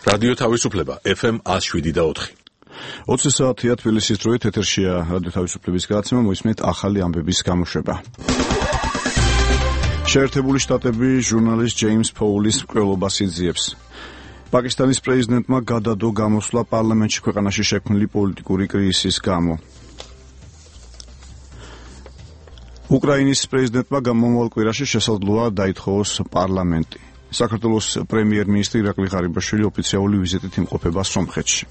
რადიო თავისუფლება FM 107.4. 20 საათია თბილისის დროით ეთერშია რადიო თავისუფლების გადაცემა, მოისმენთ ახალი ამბების გამოშვება. შეერთებული შტატები ჟურნალისტ ჯეიმს ფოულის მკვლელობას იძიებს. პაკისტანის პრეზიდენტმა გადადო გამოსვლა პარლამენტში ქვეყანაში შექმნილი პოლიტიკური კრიზისის გამო. უკრაინის პრეზიდენტმა მომავალ კვირაში შესაძლოა დაითხოვოს პარლამენტი. საქართველოს პრემიერ-მინისტრი ირაკლი ღარიბაშვილი ოფიციალური ვიზიტით იმყოფება სომხეთში.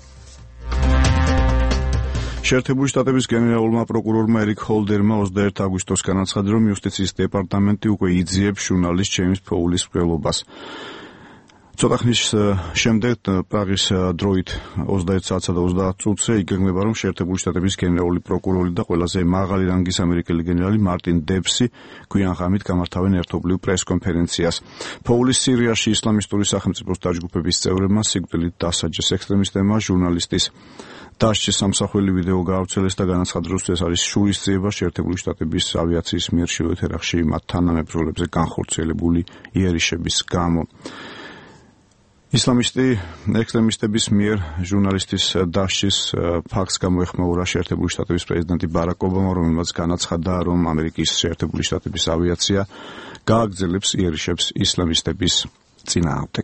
შეერთებული შტატების გენერალურმა პროკურორმა ერიკ ჰოლდერმა 21 აგვისტოს განაცხადა, რომ იუსტიციის დეპარტამენტი უკვე იძიებს ჟურნალისტ ჯეიმს ფოულის მკვლელობას. ცოტა ხნის შემდეგ პრაღის დროით 21 საათსა და 30 წუთზე იგეგმება, რომ შეერთებული შტატების გენერალური პროკურორი და ყველაზე მაღალი რანგის ამერიკელი გენერალი მარტინ დეპსი გვიან ღამით გამართავენ ერთობლივ პრეს-კონფერენციას. ფოულის სირიაში ისლამისტური სახელმწიფოს დაჯგუფების წევრებმა სიკვდილით დასაჯეს ექსტრემისტებმა ჟურნალისტის დასჯის სამსახველი ვიდეო გაავრცელეს და განაცხადა, რომ ეს არის შურისძიება შეერთებული შტატების ავიაციის მიერ ჩრდილოეთ ერაყში მათ თანამებრძოლებზე განხორციელებული იერიშების გამო. ისლამისტი ექსტრემისტების მიერ ჟურნალისტის დასჯის ფაქტს გამოეხმაურა შეერთებული შტატების პრეზიდენტი ბარაკ ობამა, რომელმაც განაცხადა, რომ ამერიკის შეერთებული შტატების ავიაცია გააგრძელებს იერიშებს ისლამისტების წინააღმდეგ.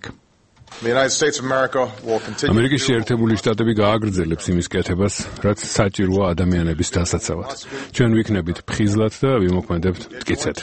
ამერიკის შეერთებული შტატები გააგრძელებს იმის კეთებას, რაც საჭიროა ადამიანების დასაცავად. ჩვენ ვიქნებით ფხიზლად და ვიმოქმედებთ მტკიცედ.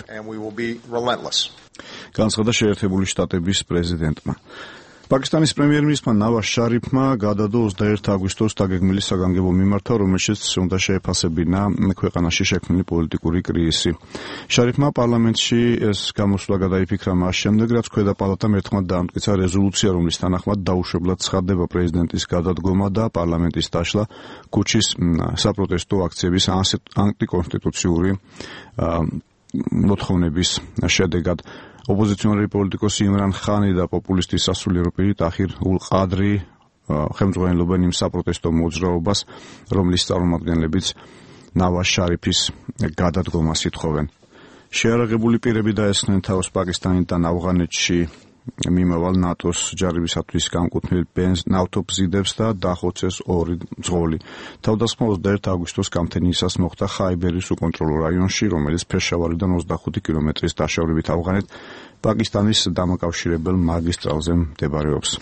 განაცხადა შეერთებული შტატების პრეზიდენტმა. პაკისტანის პრემიერ-მინისტრმა ნავაზ შარიფმა გადადო 21 აგვისტოს დაგეგმილი საგანგებო მიმართა, რომელშიც უნდა შეეფასებინა ქვეყანაში შექმნილი პოლიტიკური კრიზისი. შარიფმა პარლამენტში ეს გამოსვლა გადაიფიქრა მას შემდეგ, რაც ქვედა პალატამ ერთხმად დაამტკიცა რეზოლუცია, რომლის თანახმად დაუშვებლად ცხადდება პრეზიდენტის გადადგომა და პარლამენტის დაშლა ქუჩის საპროტესტო აქციების ანტიკონსტიტუციური მოთხოვნების შედეგად. ოპოზიციონერი პოლიტიკოსი იმრან ხანი და პოპულისტი სასულიერო პირი ტაჰირ ულ ყადრი ხელმძღვანელობენ იმ საპროტესტო მოძრაობას, რომლის წარმომადგენლებიც ნავაზ შარიფის გადადგომას ითხოვენ. შეარაღებული პირები დაესხნენ თავს პაკისტანიდან ავღანეთში მიმავალ ნატოს ჯარებისათვის განკუთვნილ ნავთობზიდებს და დახოცეს 2 მძღოლი. თავდასხმა 21 აგვისტოს გამთენიისას მოხდა ხაიბერის უკონტროლო რაიონში, რომელიც ფეშავარიდან 25 კილომეტრის დაშორებით ავღანეთ პაკისტანის დამაკავშირებელ მაგისტრალზე მდებარეობს.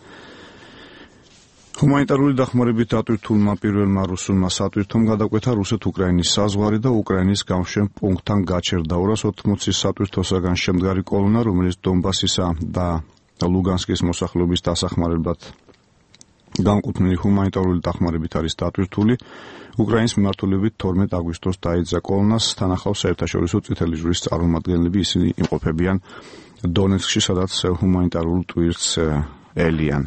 ჰუმანიტარული დახმარებით დატვირთულმა პირველმა რუსულმა სატვირთომ გადაკვეთა რუსეთ-უკრაინის საზღვარი და უკრაინის გამშვენ პუნქტთან გაჩერდა 280 სატვირთოსაგან შემდგარი კოლონა, რომელიც დონბასისა და ლუგანსკის მოსახლეობის დასახმარებლად განკუთვნილი ჰუმანიტარული დახმარებით არის დატვირთული. უკრაინის მიმართულებით 12 აგვისტოს დაიძა კოლონას, თან ახლავს საერთაშორისო წითელი ჯვრის წარმომადგენლები, ისინი იმყოფებიან დონეცკში, სადაც ჰუმანიტარულ ტვირთს ელიან.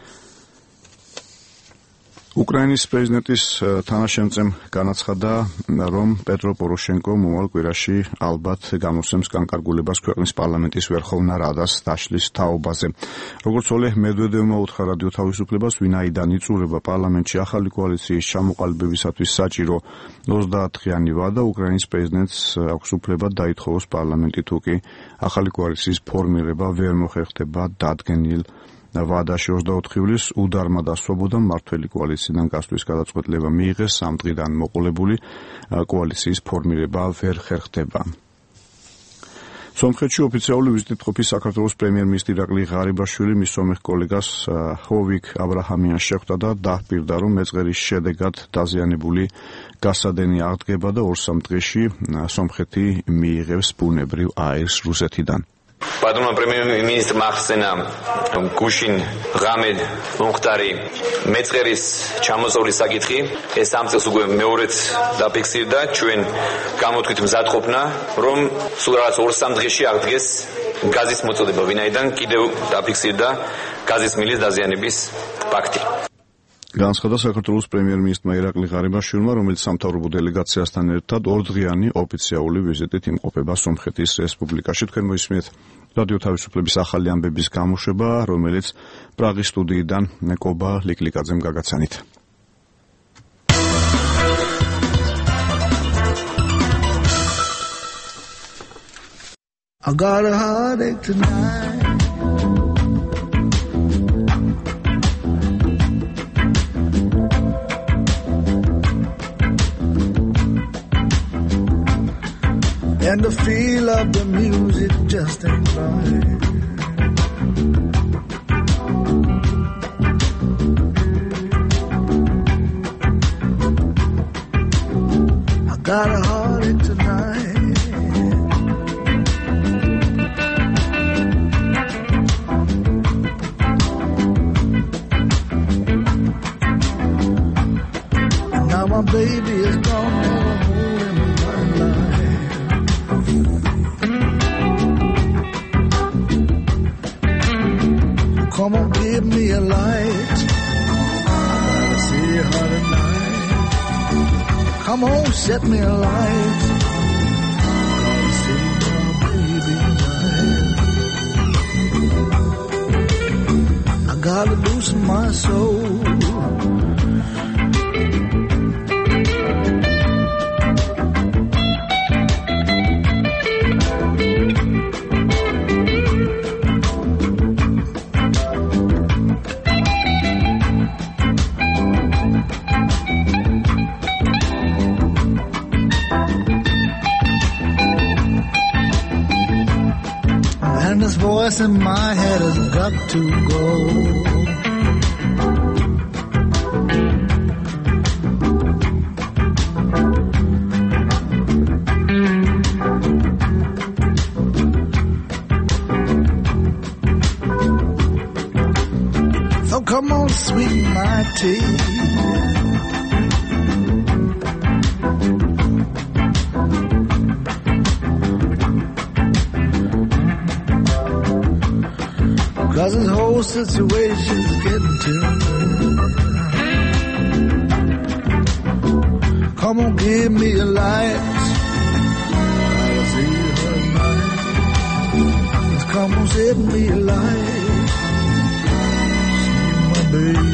უკრაინის პრეზიდენტის თანაშემწემ განაცხადა, რომ პეტრო პოროშენკო მომავალ კვირაში ალბათ გამოსცემს განკარგულებას ქვეყნის პარლამენტის ვერხოვნა რადას დაშლის თაობაზე. როგორც ოლეჰ მედვედევმა უთხრა რადიო თავისუფლებას, ვინაიდან იწურება პარლამენტში ახალი კოალიციის ჩამოყალიბებისათვის საჭირო 30-დღიანი ვადა, უკრაინის პრეზიდენტს აქვს უფლება დაითხოვოს პარლამენტი, თუკი ახალი კოალიციის ფორმირება ვერ მოხერხდება დადგენილ ვადაში 24 ივლისს უდარმა და სვობოდამ მმართველი კოალიციიდან გასვლის გადაწყვეტილება მიიღეს, 3 დღიდან მოყოლებული კოალიციის ფორმირება ვერ ხერხდება. სომხეთში ოფიციალური ვიზიტით ყოფი საქართველოს პრემიერ-მინისტრი ირაკლი ღარიბაშვილი მის სომეხ კოლეგას ჰოვიკ აბრაჰამიანს შეხვდა და დაჰპირდა, რომ მეწყერის შედეგად დაზიანებული გასადენი აღდგება და 2-3 დღეში სომხეთი მიიღებს ბუნებრივ აირს რუსეთიდან. Padumna premjer-ministrმა ახსენა გუშინ ღამედ მომხდარი მეწყერის ჩამოსავლის საკითხი. ეს ამ წელს უკვე მეორედ დაფიქსირდა. ჩვენ გამოთქვით მზადყოფნა, რომ სულ რაღაც 2-3 დღეში აღდგეს გაზის მოწოდება, ვინაიდან კიდევ დაფიქსირდა გაზის მილის დაზიანების ფაქტი. განაცხადა საქართველოს პრემიერ-მინისტრმა ირაკლი ღარიბაშვილმა, რომელიც სამთავრობო დელეგაციასთან ერთად 2დღიანი ოფიციალური ვიზიტით იმყოფება სომხეთის რესპუბლიკაში. თქვენ მოისმინეთ რადიო თავისუფლების ახალი ამბების გამოშვება, რომელიც პრაღის სტუდიიდან კობა ლიკლიკაძემ გაგაცანით. I got a heartache tonight. and the feel of the music just ain't right. I got a heartache tonight. And now my baby is gone. Come on, give me a light. I gotta see her tonight. Come on, set me a light. I gotta see my baby tonight. I gotta loosen my soul. And this voice in my head has got to go. So come on, sweeten my tea. Cause this whole situation's getting to me. Come on, give me a light. I'll see her tonight. Come on, set me a light. See my baby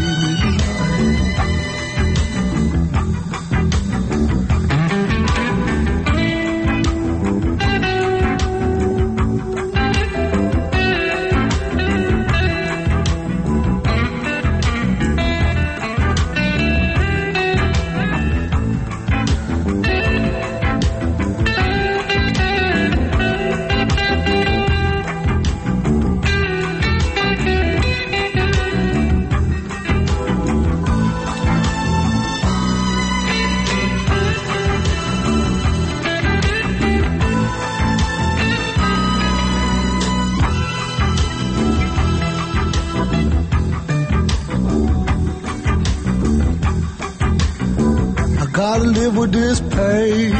gotta live with this pain.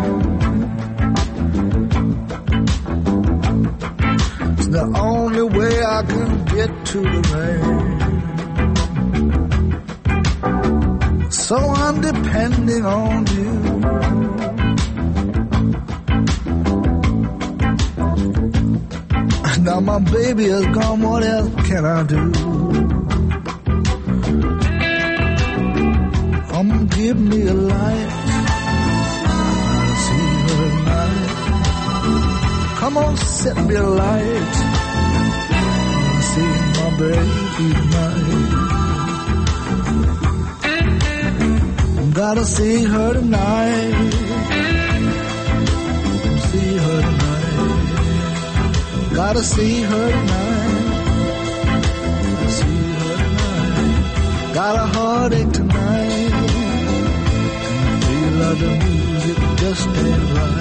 It's the only way I can get to the rain. So I'm depending on you. Now my baby is gone, what else can I do? Come give me a light. I'll see her tonight. Come on, set me a light. I'll see my baby tonight. Gotta see her tonight. See her tonight. Gotta see her tonight. See her tonight. Got a heartache tonight. The music just ain't right.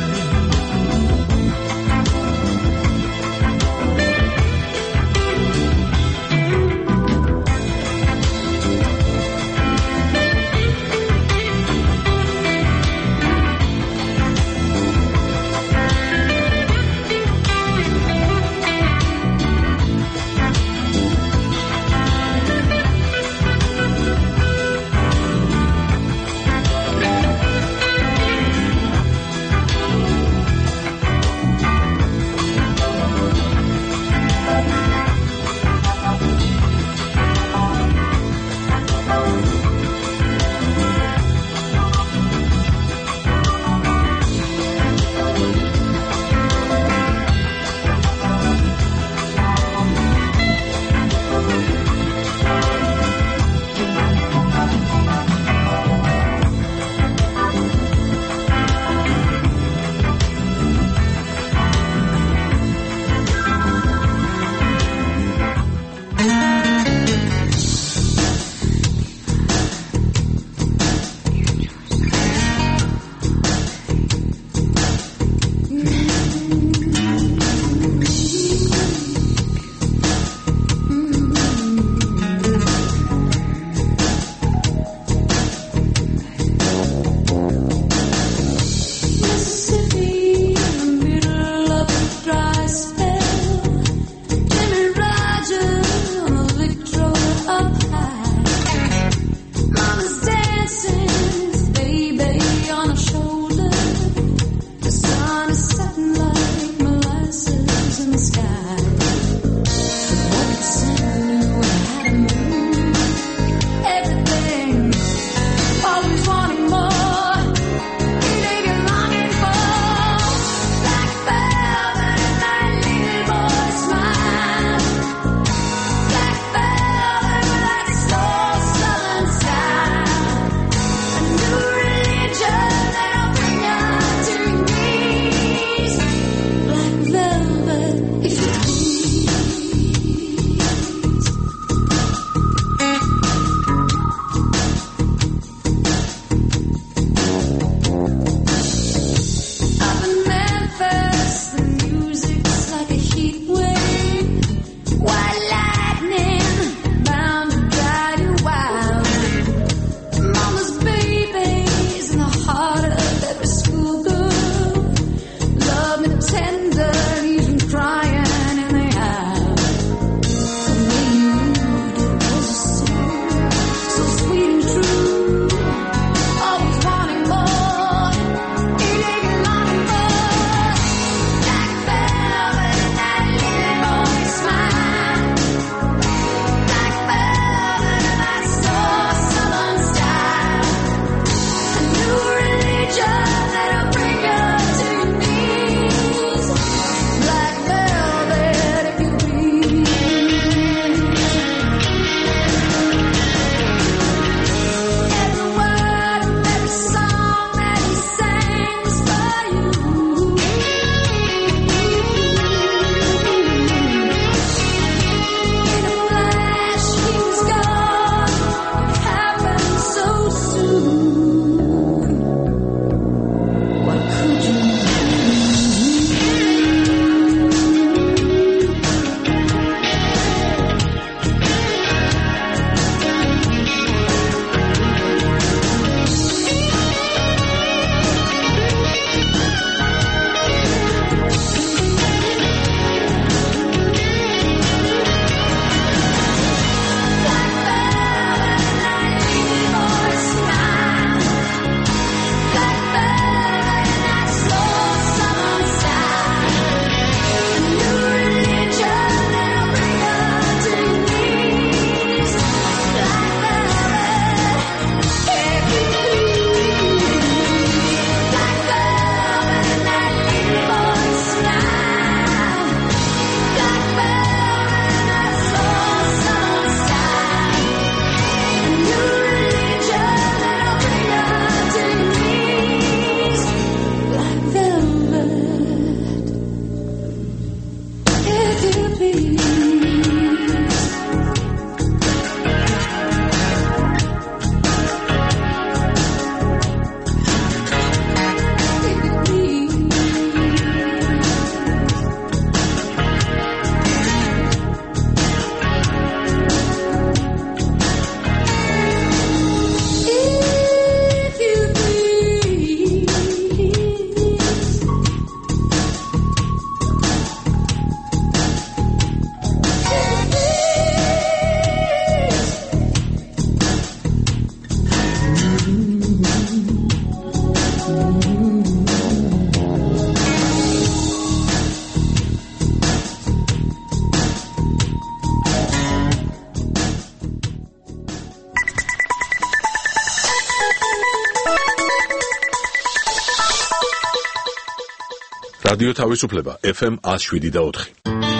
რადიო თავისუფლება FM 107.4.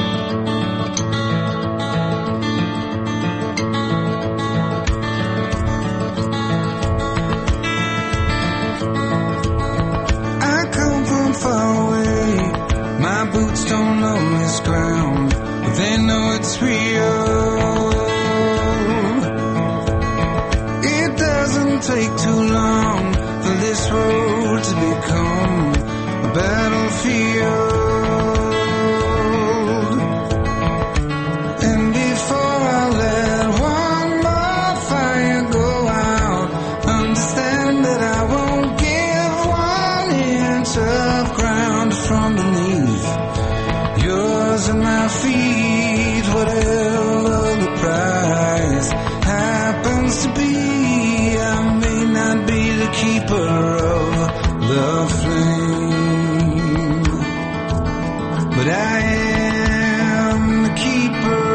Boots don't know this ground, but they know it's real. It doesn't take too long for this road to become a battlefield. but I am the keeper.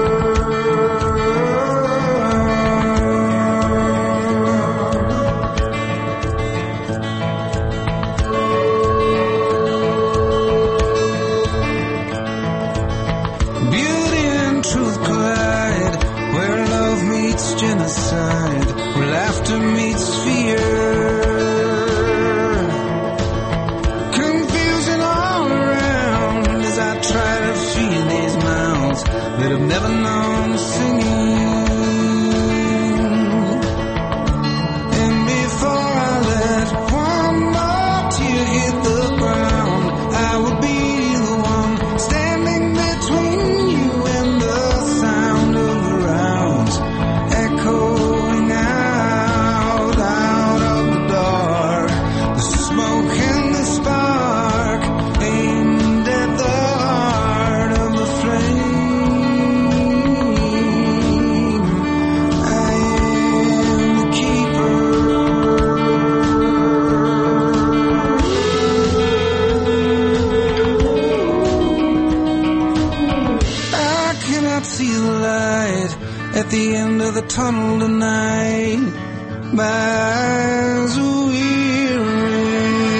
Beauty and truth collide, where love meets genocide, where laughter meets fear. Confusion all around as I try to feel these mouths that have never known singing. And before I let one more tear hit the ground, I will be the one standing between you and the sound of the rounds echoing out of the dark. The smoke and the spark aimed at the heart of the flame. I am the keeper. I cannot see the light at the end of the tunnel tonight. My eyes are weary.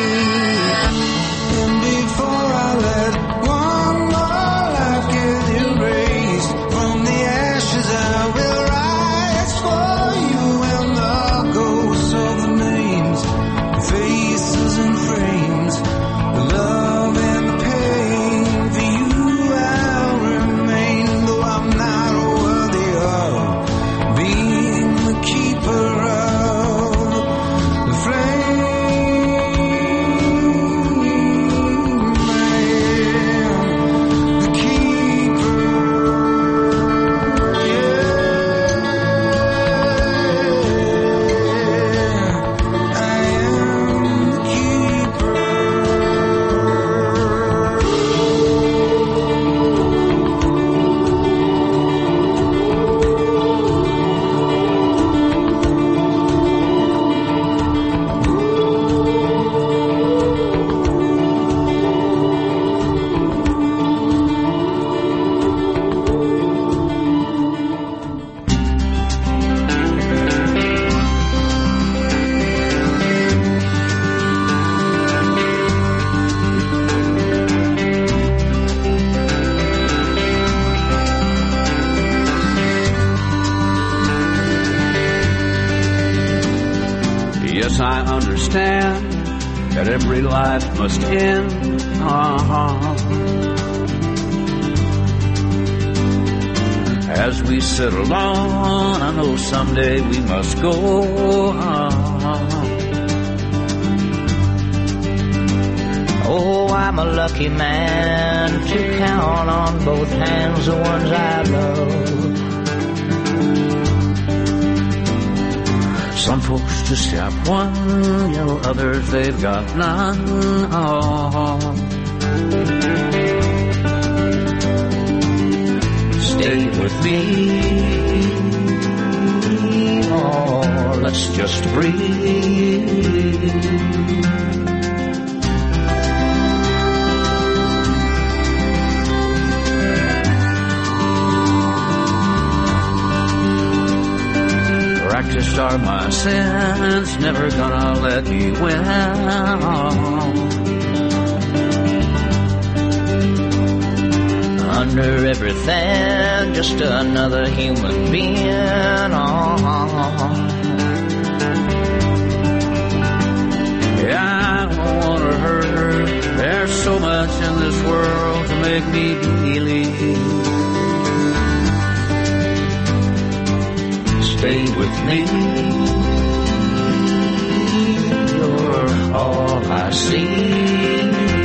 And before I let one more life get erased from the ashes, I will rise for you and the ghosts of the names, the faces and frames, the love and the pain. For you I'll remain, though I'm not worthy of being the keeper of the flame. I am the keeper. I am the keeper. Yes, I understand that every life must end. As we settle on, I know someday we must go. Oh, I'm a lucky man to count on both hands the ones I love. Some folks just have one, you know, others they've got none. Stay with me, oh, let's just breathe. Practiced are my sins, never gonna let me win. Under everything, just another human being. Yeah, I don't wanna hurt her. There's so much in this world to make me believe. Stay with me, you're all I see.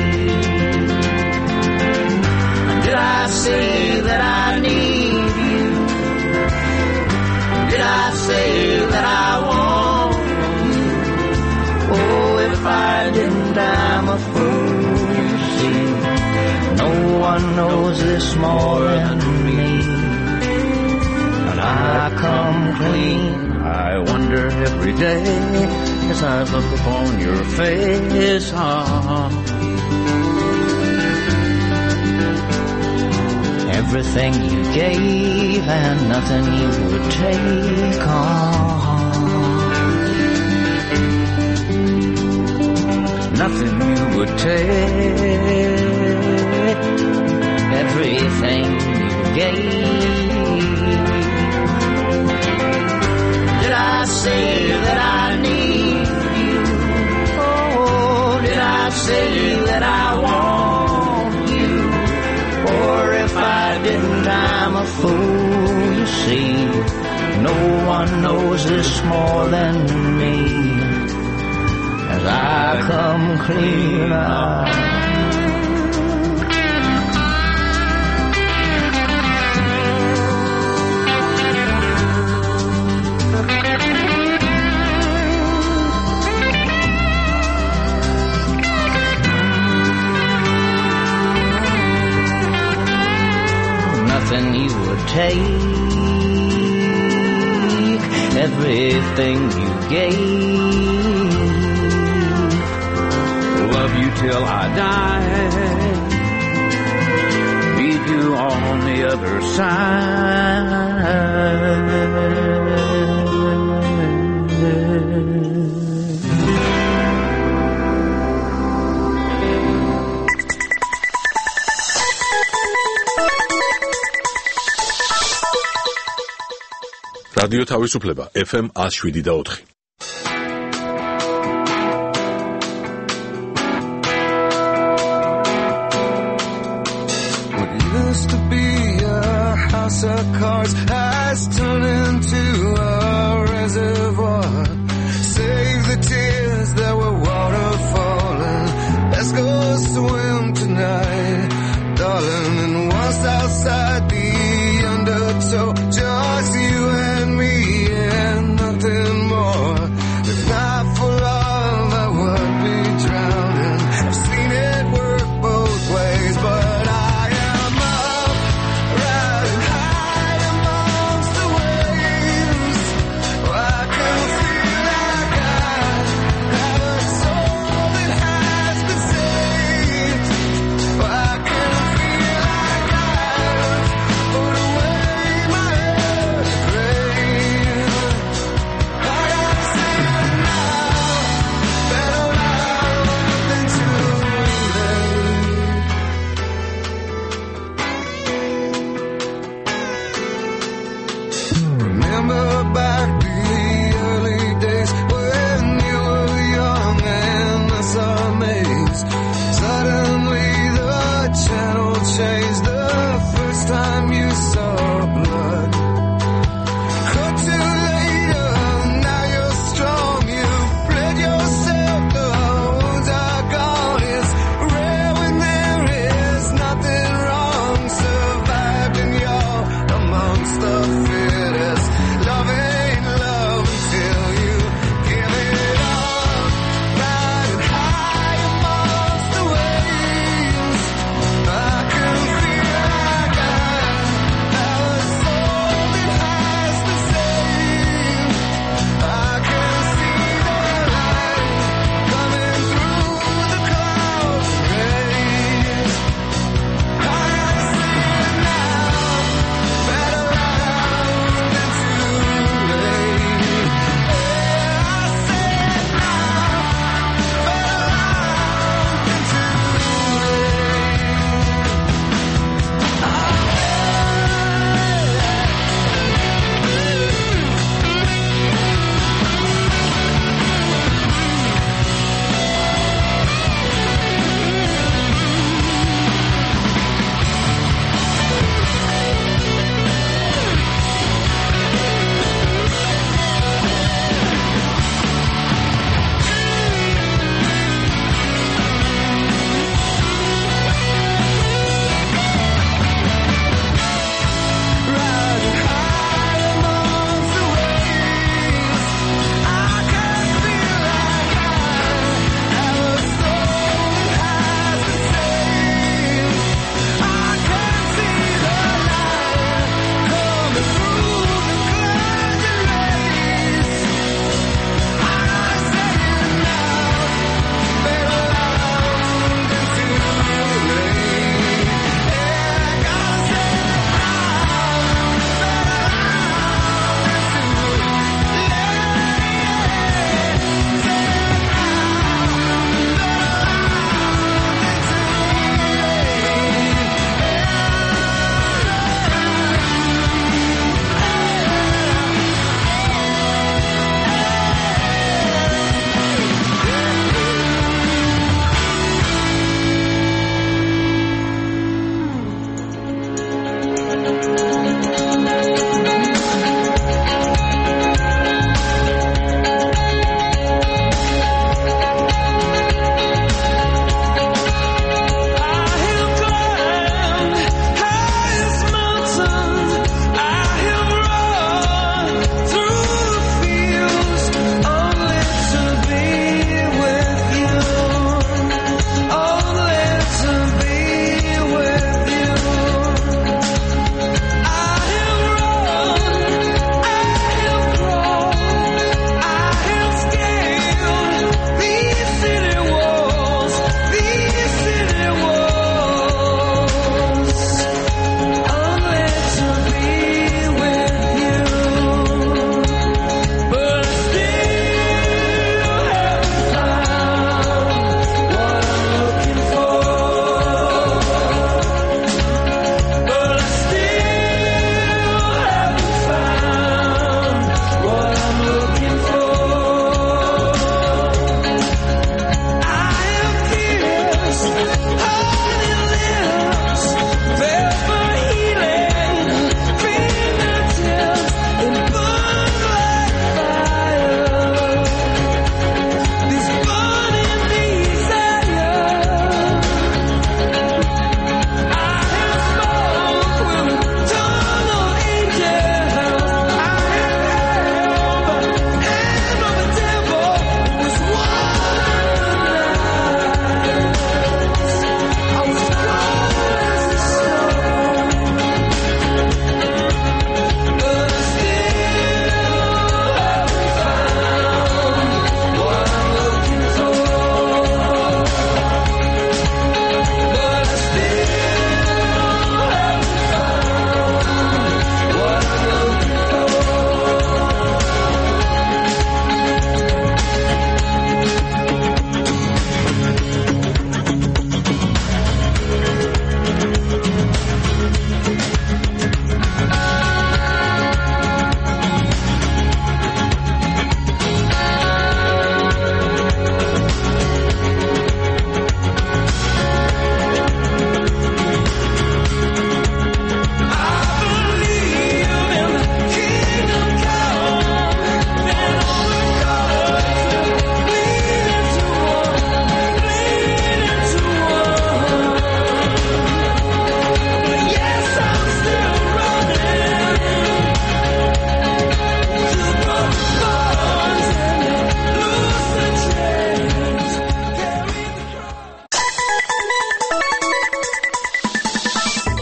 Did I say that I need you? Did I say that I want you? Oh, if I didn't, I'm a fool. See, no one knows this more than me. I come clean. I wonder every day as I look upon your face. everything you gave and nothing you would take on. Nothing you would take, everything you gave. Did I say that I need you? Oh, did I say that I want you? Or if I didn't, I'm a fool, you see. No one knows this more than me, as I come clean out. Nothing you would take, everything you gave. Love you till I die, meet you on the other side. რადიო თავისუფლება FM 107.4. What used to be a house of cards has turned into a reservoir. Save the tears that were waterfalling. Let's go swim tonight, darling. And once outside the undertow, just you and me and nothing more. If not for love, I would be drowning. I've seen it work both ways, but I am up, riding high amongst the waves. Oh, I can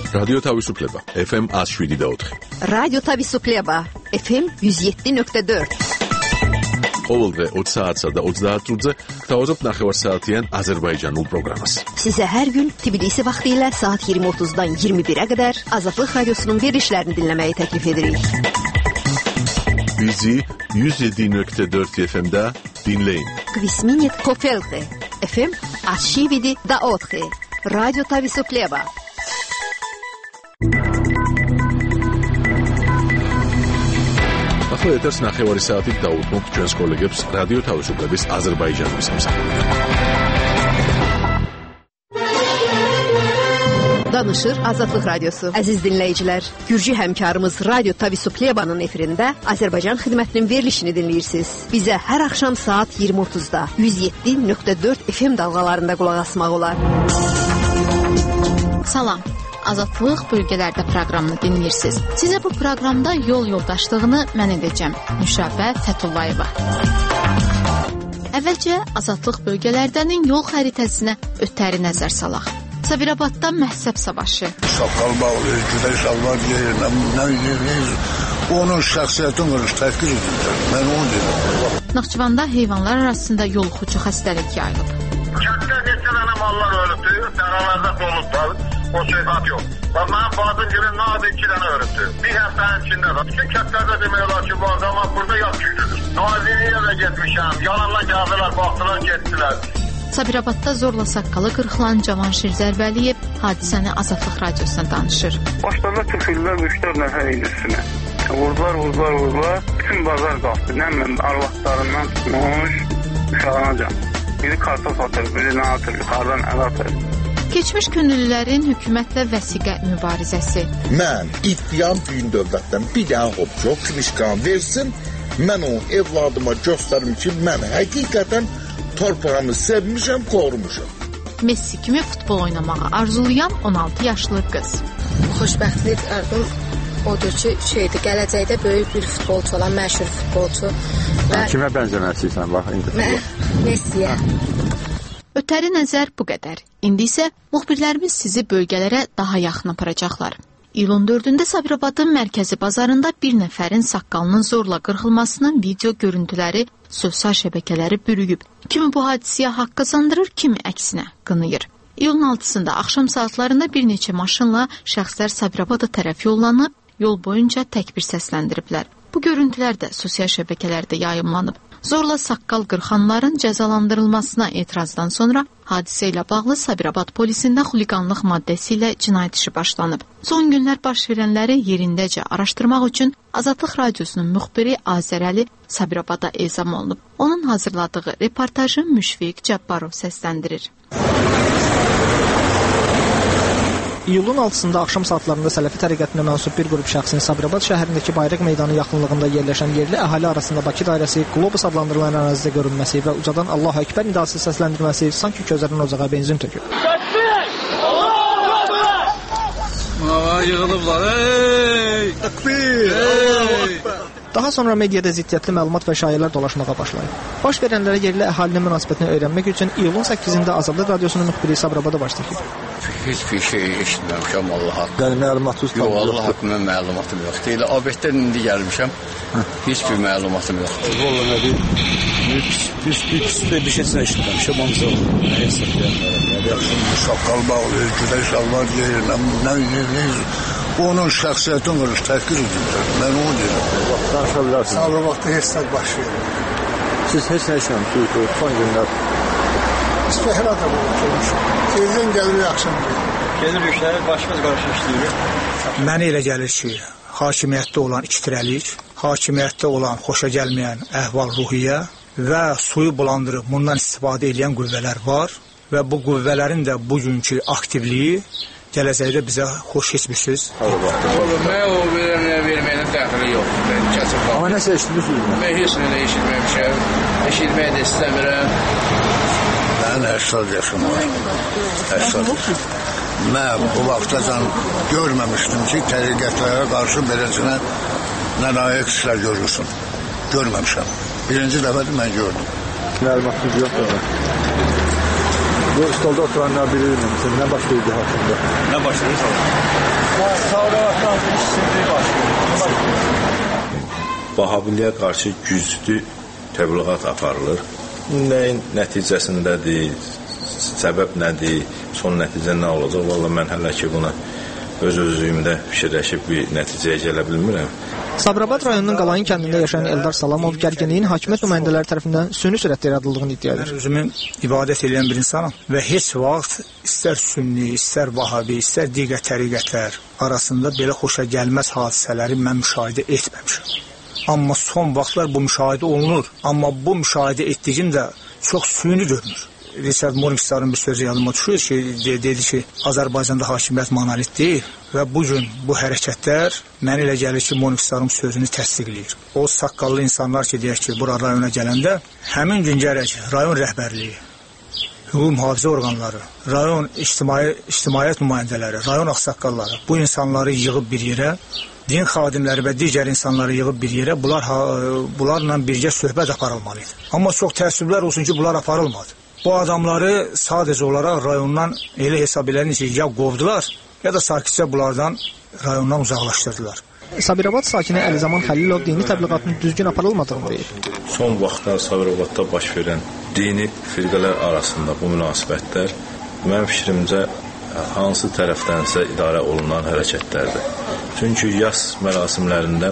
რადიო თავისუფლება FM 107.4. რადიო თავისუფლება FM 107.4. ყოველდღე 20 საათსა და 30 წუთზე გთავაზობთ ნახევარსაათიან აზერბაიჯანულ პროგრამას. Size her gün Tbilisi vaxtilə saat 20:30-dan 21-ə qədər Azadlıq Radiosunun verilişlərini dinləməyi təklif edirik. Bizi 107.4 FM-də dinləyin. Kvisminit Kofelte FM 107.4. Radyo Tavisupleva. ახლა ეთერს ნახევარი საათით დაუთმობთ ჩვენს კოლეგებს რადიო თავისუფლების აზერბაიჯანის სამსახურიდან. Danışır Azadlıq Radyosu. Əziz dinləyicilər, Gürcü həmkarımız Radyo Tavisuplevanın efirində Azərbaycan xidmətinin verilişini dinləyirsiniz. Bizə hər axşam saat 20:30-da 107.4 FM dalğalarında qulaq asmaq olar. Salam. Azadlıq bölgələrdə proqramını dinləyirsiniz. Sizə bu proqramda yol yoldaşlığını mən edəcəm. Nüşabə Fətullayeva. Əvvəlcə Azadlıq bölgələrdənin yol xəritəsinə ötəri nəzər salaq. Sabirabadda məhsəb savaşı. Şapkal bağlıyor, güneş şalvar giyer, ne giyer. Onun şəxsiyyətini təhqir edirlər. Mən onu deyirəm. Naxçıvanda heyvanlar arasında yoluxucu xəstəlik yayılıb. Kənddə neçə dənə mallar ölübdü, dərələrdə dolublar. O söhbət yox. Bax, mənim bacım girin nadı 2 dənə ölübdü. Bir həftənin içində də. Bütün kəndlərdə demək olar ki, var, amma burada yat gücüdür. Nazirliyə də getmişəm, yanımdan gəldilər, baxdılar, getdilər. Sabirabadda zorla saqqalı qırxılan Cavanşir Zərbəliyev hadisəni Azadlıq Radiosuna danışır. Başlarda tüfürlər 3-4 nəfər idi üstünə. Vurdular. Bütün bazar qalxdı. Nə mən arvadlarından tutmuş, uşağınacan. Biri kartof atır, biri nə atır, yuxarıdan əl atır. Keçmiş könüllülərin hökumətlə vəsiqə mübarizəsi. Mən iddiam büyün dövlətdən bir dənə hopçu, kmişkan versin, mən o evladıma göstərim ki, mən həqiqətən torpağımı sevmişəm, qorumuşam. Messi kimi futbol oynamağı arzulayan 16 yaşlı qız. Xoşbəxtlik arzum odur ki, gələcəkdə böyük bir futbolçu olan, məşhur futbolçu. Kimə bənzəməsisən, bax, indi? Messiyə. Ötəri nəzər bu qədər. İndi isə müxbirlərimiz sizi bölgələrə daha yaxın aparacaqlar. İyulun 4-də Sabirabadın mərkəzi bazarında bir nəfərin saqqalının zorla qırxılmasının video görüntüləri sosial şəbəkələri bürüyüb. Kimi bu hadisəyə haqq qazandırır, kimi əksinə qınayır. İyulun 6-sında axşam saatlarında bir neçə maşınla şəxslər Sabirabada tərəf yollanıb, yol boyunca təkbir səsləndiriblər. Bu görüntülər də sosial şəbəkələrdə yayımlanıb. Zorla saqqal qırxanların cəzalandırılmasına etirazdan sonra hadisə ilə bağlı Sabirabad polisində xuliqanlıq maddəsi ilə cinayət işi başlanıb. Son günlər baş verənləri yerindəcə araşdırmaq üçün Azadlıq Radiosunun müxbiri Azərəli Sabirabada ezam olunub. Onun hazırladığı reportajı Müşfiq Cəbbarov səsləndirir. İyulun 6-sında axşam saatlarında Sələfi təriqətinə mənsub bir qrup şəxsin Sabirabad şəhərindəki Bayraq meydanı yaxınlığında yerləşən yerli əhali arasında Bakı dairəsi Qlobus adlandırılan ərazidə görünməsi və ucadan Allahu Əkbər nidası səsləndirməsi sanki közərən ocağa benzin töküb. Yığılıblar, ey! Təkbir! Daha sonra mediada ziddiyyətli məlumat və şayiələr dolaşmağa başlayıb. Baş verənlərə yerli əhalinin münasibətini öyrənmək üçün iyulun 8-də Azadlıq Radiosunun müxbiri Sabirabada baş çəkib. Hiçbir şey eşitməmişəm Allah haqqında. Yəni məlumatınız yox, Allah haqqında məlumatım yoxdur. Elə abətdən indi gəlmişəm. Heç bir məlumatım yoxdur. Vallahi nə deyim? Bir şeysə eşitməmişəm, ancaq nəyəsə deyirəm. Şapkal bağlıyor, güneş şalvar giyer, ne giyer. Onun şəxsiyyətini təhqir edirlər. Mən onu deyirəm. Danışa bilərsiniz. Sabirabadda heç nə baş verir. Siz heç nə işləmişsiniz son günlər? İstihara da olmuşum. Tezdən gəlir axşam. Gedir işləri başımız qarşı işləyir. Mənə elə gəlir ki, hakimiyyətdə olan ikitirəlik, hakimiyyətdə olan xoşa gəlməyən əhval-ruhiyyə və suyu bulandırıb bundan istifadə edən qüvvələr var və bu qüvvələrin də bugünkü aktivliyi gələcəkdə bizə xoş keçmişsiniz. Mən o verməyinə dəxili yoxdur. Amma nəsə eşitmişsiniz? Mən heç nə eşitməmişəm. Eşitməyə də istəmirəm. Mən 80 yaşım var. 80. Mən bu vaxtacan görməmişdim ki, təriqətlərə qarşı beləsinə nəlayiq işlər görürsün. Görməmişəm. Birinci dəfədir mən gördüm. Məlumatınız yoxdur. Bu stolda oturanlar bilirəm. Nə baş verdi haqqında? Nə baş verir? Sabirabatdan işsizliği başlıyor. Vahabiliyə qarşı güclü təbliğat aparılır. Nəyin nəticəsindədir, səbəb nədir, son nəticə nə olacaq? Vallahi mən hələ ki buna öz-özlüyümdə fikirləşib bir nəticəyə gələ bilmirəm. Sabirabad rayonunun Qalayın kəndində yaşayan Eldar Salamov gərginliyin hakimiyyət nümayəndələri tərəfindən süni sürətdə yaradıldığını iddia edir. Mən özümü ibadət edən bir insanam və heç vaxt istər sünni, istər vahabi, istər digər təriqətlər arasında belə xoşa gəlməz hadisələri mən müşahidə etməmişəm. Amma son vaxtlar bu müşahidə olunur. Amma bu müşahidə etdiyim də çox süni görünür. Richard Morningstar'ın bir sözü yadıma düşür ki, dedi ki, Azərbaycanda hakimiyyət monolit deyil və bugün bu hərəkətlər mənə elə gəlir ki, Morningstar'ın sözünü təsdiqləyir. O saqqallı insanlar ki, deyək ki, bura rayona gələndə həmin gün gərək rayon rəhbərliyi, hüquq mühafizə orqanları, rayon ictimaiyyət nümayəndələri, rayon ağsaqqalları bu insanları yığıb bir yerə, din xadimləri və digər insanları yığıb bir yerə bunlarla birgə söhbət aparılmalıydı. Amma çox təəssüflər olsun ki, bunlar aparılmadı. Bu adamları sadəcə olaraq rayondan elə hesab eləyin ki, ya qovdular, ya da sakitcə bunlardan rayondan uzaqlaşdırdılar. Sabirabad sakini Əlizaman Xəlilov dini təbliğatın düzgün aparılmadığını deyir. Son vaxtlar Sabirabadda baş verən dini firqələr arasında bu münasibətlər mənim fikrimcə hansı tərəfdənsə idarə olunan hərəkətlərdir. Çünki yas mərasimlərində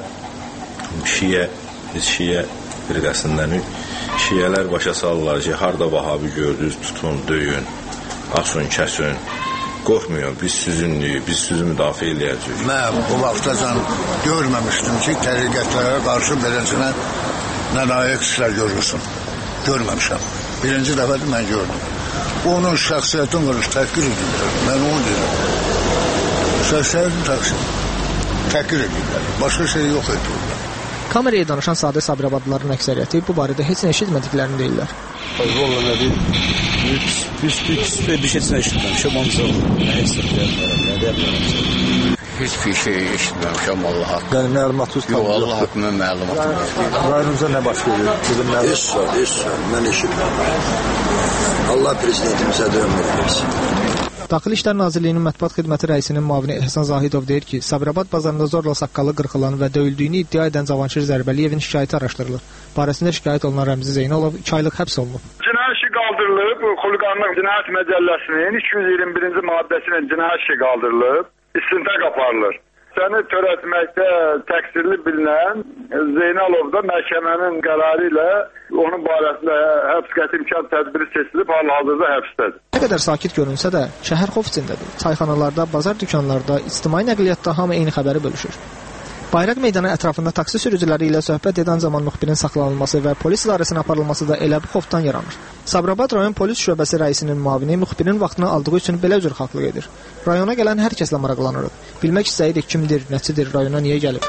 şiə firqəsindən şiələr başa salırlar ki, harda vahabi gördünüz, tutun, döyün, asın, kəsin. Qorxmuyor, biz sizinliyik, biz sizi müdafiə eləyəcəyik. Mən bu vaxtacan görməmişdim ki, təriqətlərə qarşı beləsinə nəlayiq işlər görürsün. Görməmişəm. Birinci dəfədir mən gördüm. Onun şəxsiyyətin qırış təhqir edirlər. Mən onu deyirəm. Şəxsiyyətin təhqir edirlər. Başqa şey yox edirlər. Kameraya danışan sadə Sabirabadlıların əksəriyyəti bu barədə heç nə eşitmədiklərini deyirlər. Valla nə deyim, bir şey eşitməmişəm, ancaq nə deyəm. Hiçbir şey eşitməmişəm Allah haqqı. Yəni məlumatınız tam yox. Allah haqqında məlumatım yoxdur. Rayonumuzda nə baş verir? Heç mən eşitməmişəm. Allah prezidentimizə də ömür versin. Daxili İşlər Nazirliyinin Mətbuat Xidməti rəisinin müavini Ehsan Zahidov deyir ki, Sabirabad bazarında zorla saqqalı qırxılan və döyüldüyünü iddia edən Cavanşir Zərbəliyevin şikayəti araşdırılır. Barəsində şikayət olunan Rəmzi Zeynalov 2 aylıq həbs olunub. Cinayət işi qaldırılıb. Xuliqanlıq Cinayət Məcəlləsinin 221-ci maddəsi ilə cinayət işi qaldırılıb. İstintaq aparılır. Səni törətməkdə təqsirli bilinən Zeynalov da məhkəmənin qərarı ilə onun barəsində həbs qəti imkan tədbiri seçilib, hal-hazırda həbsdədir. Nə qədər sakit görünsə də, şəhər xof içindədir. Çayxanalarda, bazar dükanlarda, ictimai nəqliyyatda hamı eyni xəbəri bölüşür. Bayraq meydanı ətrafında taksi sürücüləri ilə söhbət edən zaman müxbirin saxlanılması və polis idarəsinə aparılması da elə bu xofdan yaranır. Sabirabad rayon polis şöbəsi rəisinin müavini müxbirin vaxtını aldığı üçün belə cür xaqlıq edir. Rayona gələn hər kəslə maraqlanırıq. Bilmək istəyirik kimdir, nəçidir, rayona niyə gəlib.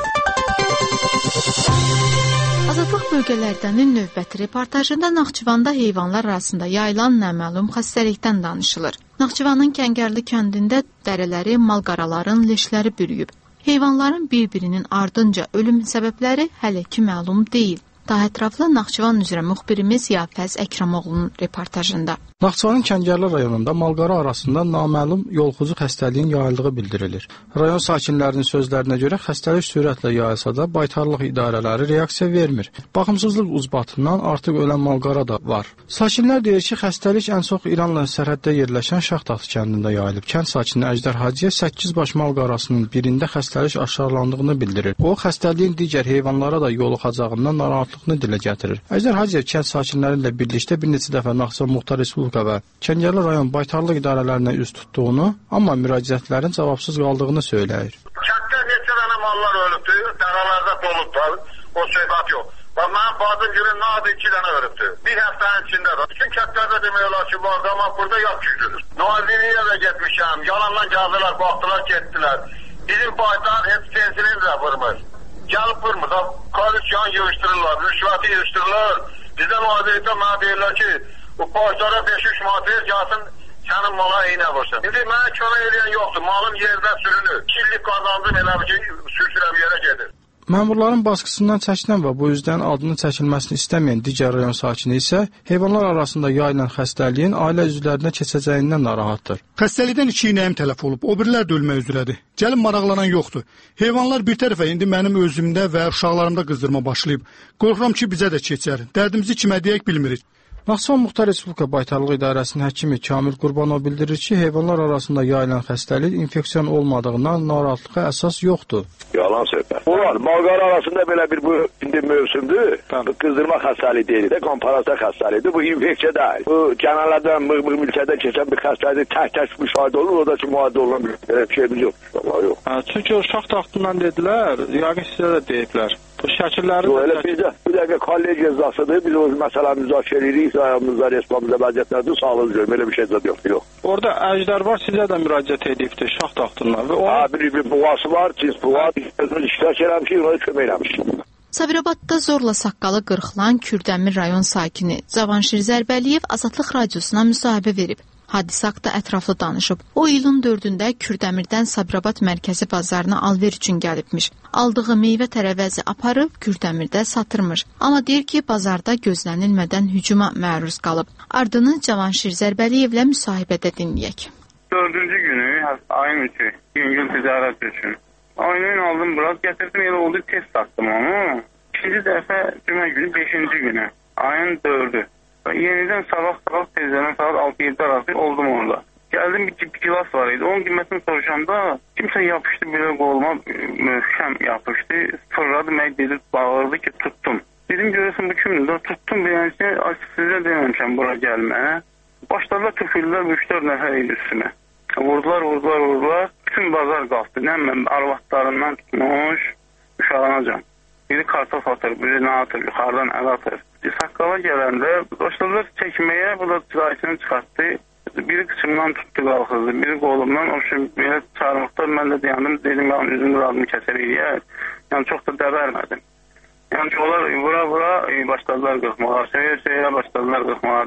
Azadlıq bölgələrdənin növbəti reportajında Naxçıvanda heyvanlar arasında yayılan naməlum xəstəlikdən danışılır. Naxçıvanın Kəngərli kəndində dərələri malqaraların leşləri bürüyüb. Heyvanların bir-birinin ardınca ölüm səbəbləri hələ ki məlum deyil. Daha ətraflı Naxçıvan üzrə müxbirimiz Yafəz Əkramoğlu'nun reportajında. Naxçıvanın Kəngərli rayonunda malqara arasında naməlum yoluxucu xəstəliyin yayıldığı bildirilir. Rayon sakinlərinin sözlərinə görə xəstəlik sürətlə yayılsa da baytarlıq idarələri reaksiya vermir. Baxımsızlıq ucbatından artıq ölən malqara da var. Sakinlər deyir ki, xəstəlik ən çox İranla sərhəddə yerləşən Şaxtaxtı kəndində yayılıb. Kənd sakini Əjdər Hacıyev 8 baş malqarasının birində xəstəlik aşkarlandığını bildirir. O, xəstəliyin digər heyvanlara da yoluxacağından narahatlıq dilə gətirir. Əjdər Hacıyev kənd sakinləri ilə birlikdə bir neçə dəfə Naxçıvan Muxtar Respublikası və Kəngərli rayon baytarlıq idarələrinə üz tutduğunu, amma müraciətlərin cavabsız qaldığını söyləyir. Kənddə neçə dənə mallar ölübdür, dərələrdə dolubdur, o söhbət yox. Və mənim bacım günün nadı 2 dənə ölübdür. Bir həftənin içində də. Bütün kəndlərdə demək olar ki, var, amma burada yat gücüdür. Nazirliyə də getmişəm, yalandan gəldilər, baxdılar, getdilər. Bizim baytar heç pensilini də vurmur. Gəlib vurmur, koalisyon yığışdırırlar, rüşvəti yığışdırırlar. Bizdən nazirlikdə mənə deyirlər ki, bu başlara 5-3 manat ver, gəlsin sənin mala eynə vursun. İndi mənə kömək eləyən yoxdur, malım yerdə sürünür. 2 illik qazandım elə ki, sürüşürəm yerə gedir. Məmurların baskısından çəkinən və bu üzdən adının çəkilməsini istəməyən digər rayon sakini isə heyvanlar arasında yayılan xəstəliyin ailə üzvlərinə keçəcəyindən narahatdır. Xəstəlikdən 2 inəyim tələf olub, o birilər də ölmək üzrədir. Gəlin maraqlanan yoxdur. Heyvanlar bir tərəfə indi mənim özümdə və uşaqlarımda qızdırma başlayıb. Qorxuram ki, bizə də keçər. Dərdimizi kimə deyək bilmirik. Naxçıvan Muxtar Respublika Baytarlıq İdarəsinin həkimi Kamil Qurbanov bildirir ki, heyvanlar arasında yayılan xəstəlik infeksiyon olmadığından narahatlığa əsas yoxdur. Yalan söhbət. Olar, malqara arasında belə bir bu indi mövsümdür. Qızdırma xəstəliyi deyil də, komparasiya xəstəliyidir. Bu infeksiya deyil. Bu cənələrdən, mülkədən keçən bir xəstəlik tək müşahidə olur, orada ki, müahidə olunan bir şeyimiz yox. Yox. Çünki uşaq taxtından dedilər, yəqin sizə də deyiblər. Bu şəkilləri elə bizdə bir dəqiqə kollec yazısıdır. Biz o məsələni müzakirə edirik, ayağımızda respublika vəziyyətlərdir, sağlığınız görüm. Belə bir şey zad yoxdur, yox. Orada əjdər var, sizə də müraciət edibdir şax taxtından. Bir buğası var, cins buğa, iştirak eləmiş, ona kömək eləmiş. Sabirabadda zorla saqqalı qırxılan Kürdəmir rayon sakini Cavanşir Zərbəliyev Azadlıq radiosuna müsahibə verib. Hadisə haqqında ətraflı danışıb. O iyulun 4-də Kürdəmirdən Sabirabad mərkəzi bazarına alver üçün gəlibmiş. Aldığı meyvə tərəvəzi aparıb Kürdəmirdə satırmış. Amma deyir ki, bazarda gözlənilmədən hücuma məruz qalıb. Ardını Cavanşir Zərbəliyevlə müsahibədə dinləyək. 4-cü günü ayın 3-ü yüngül ticarət üçün. Ayın aldım biraz, gətirdim elə oldu, test satdım onu. İkinci dəfə cümə günü 5-ci günü. Ayın 4-ü. Yenidən sabah tezdən saat 6-7 arası oldum orada. Gəldim bir gilas var idi. Onun qiymətini soruşanda kimsə yapışdı belə qoluma, möhkəm yapışdı. Fırladı, mən dedi, bağırdı ki, tuttum. Dedim, görəsən bu kimdir? Tuttum, beləncə, sizə deməmişəm bura gəlmə. Başladılar tüfürlər 3-4 nəfər idi üstünə. Vurdular. Bütün bazar qalxdı. Nə mən arvadlarından tutmuş, uşağınacan. Biri kartof atır, biri nə atır, yuxarıdan əl atır. Saqqala gələndə başladılar çəkməyə, bu da cahilini çıxartdı. Biri qıçımdan tutdu qalxızdı, biri qolumdan. O şey belə çağırmaqlar, mən də dayandım, dedim, üzümün adını kəsərik deyək. Yəni çox da dəbərmədim. Yəni onlar vura başladılar qırxmağa, söylə başladılar qırxmağa.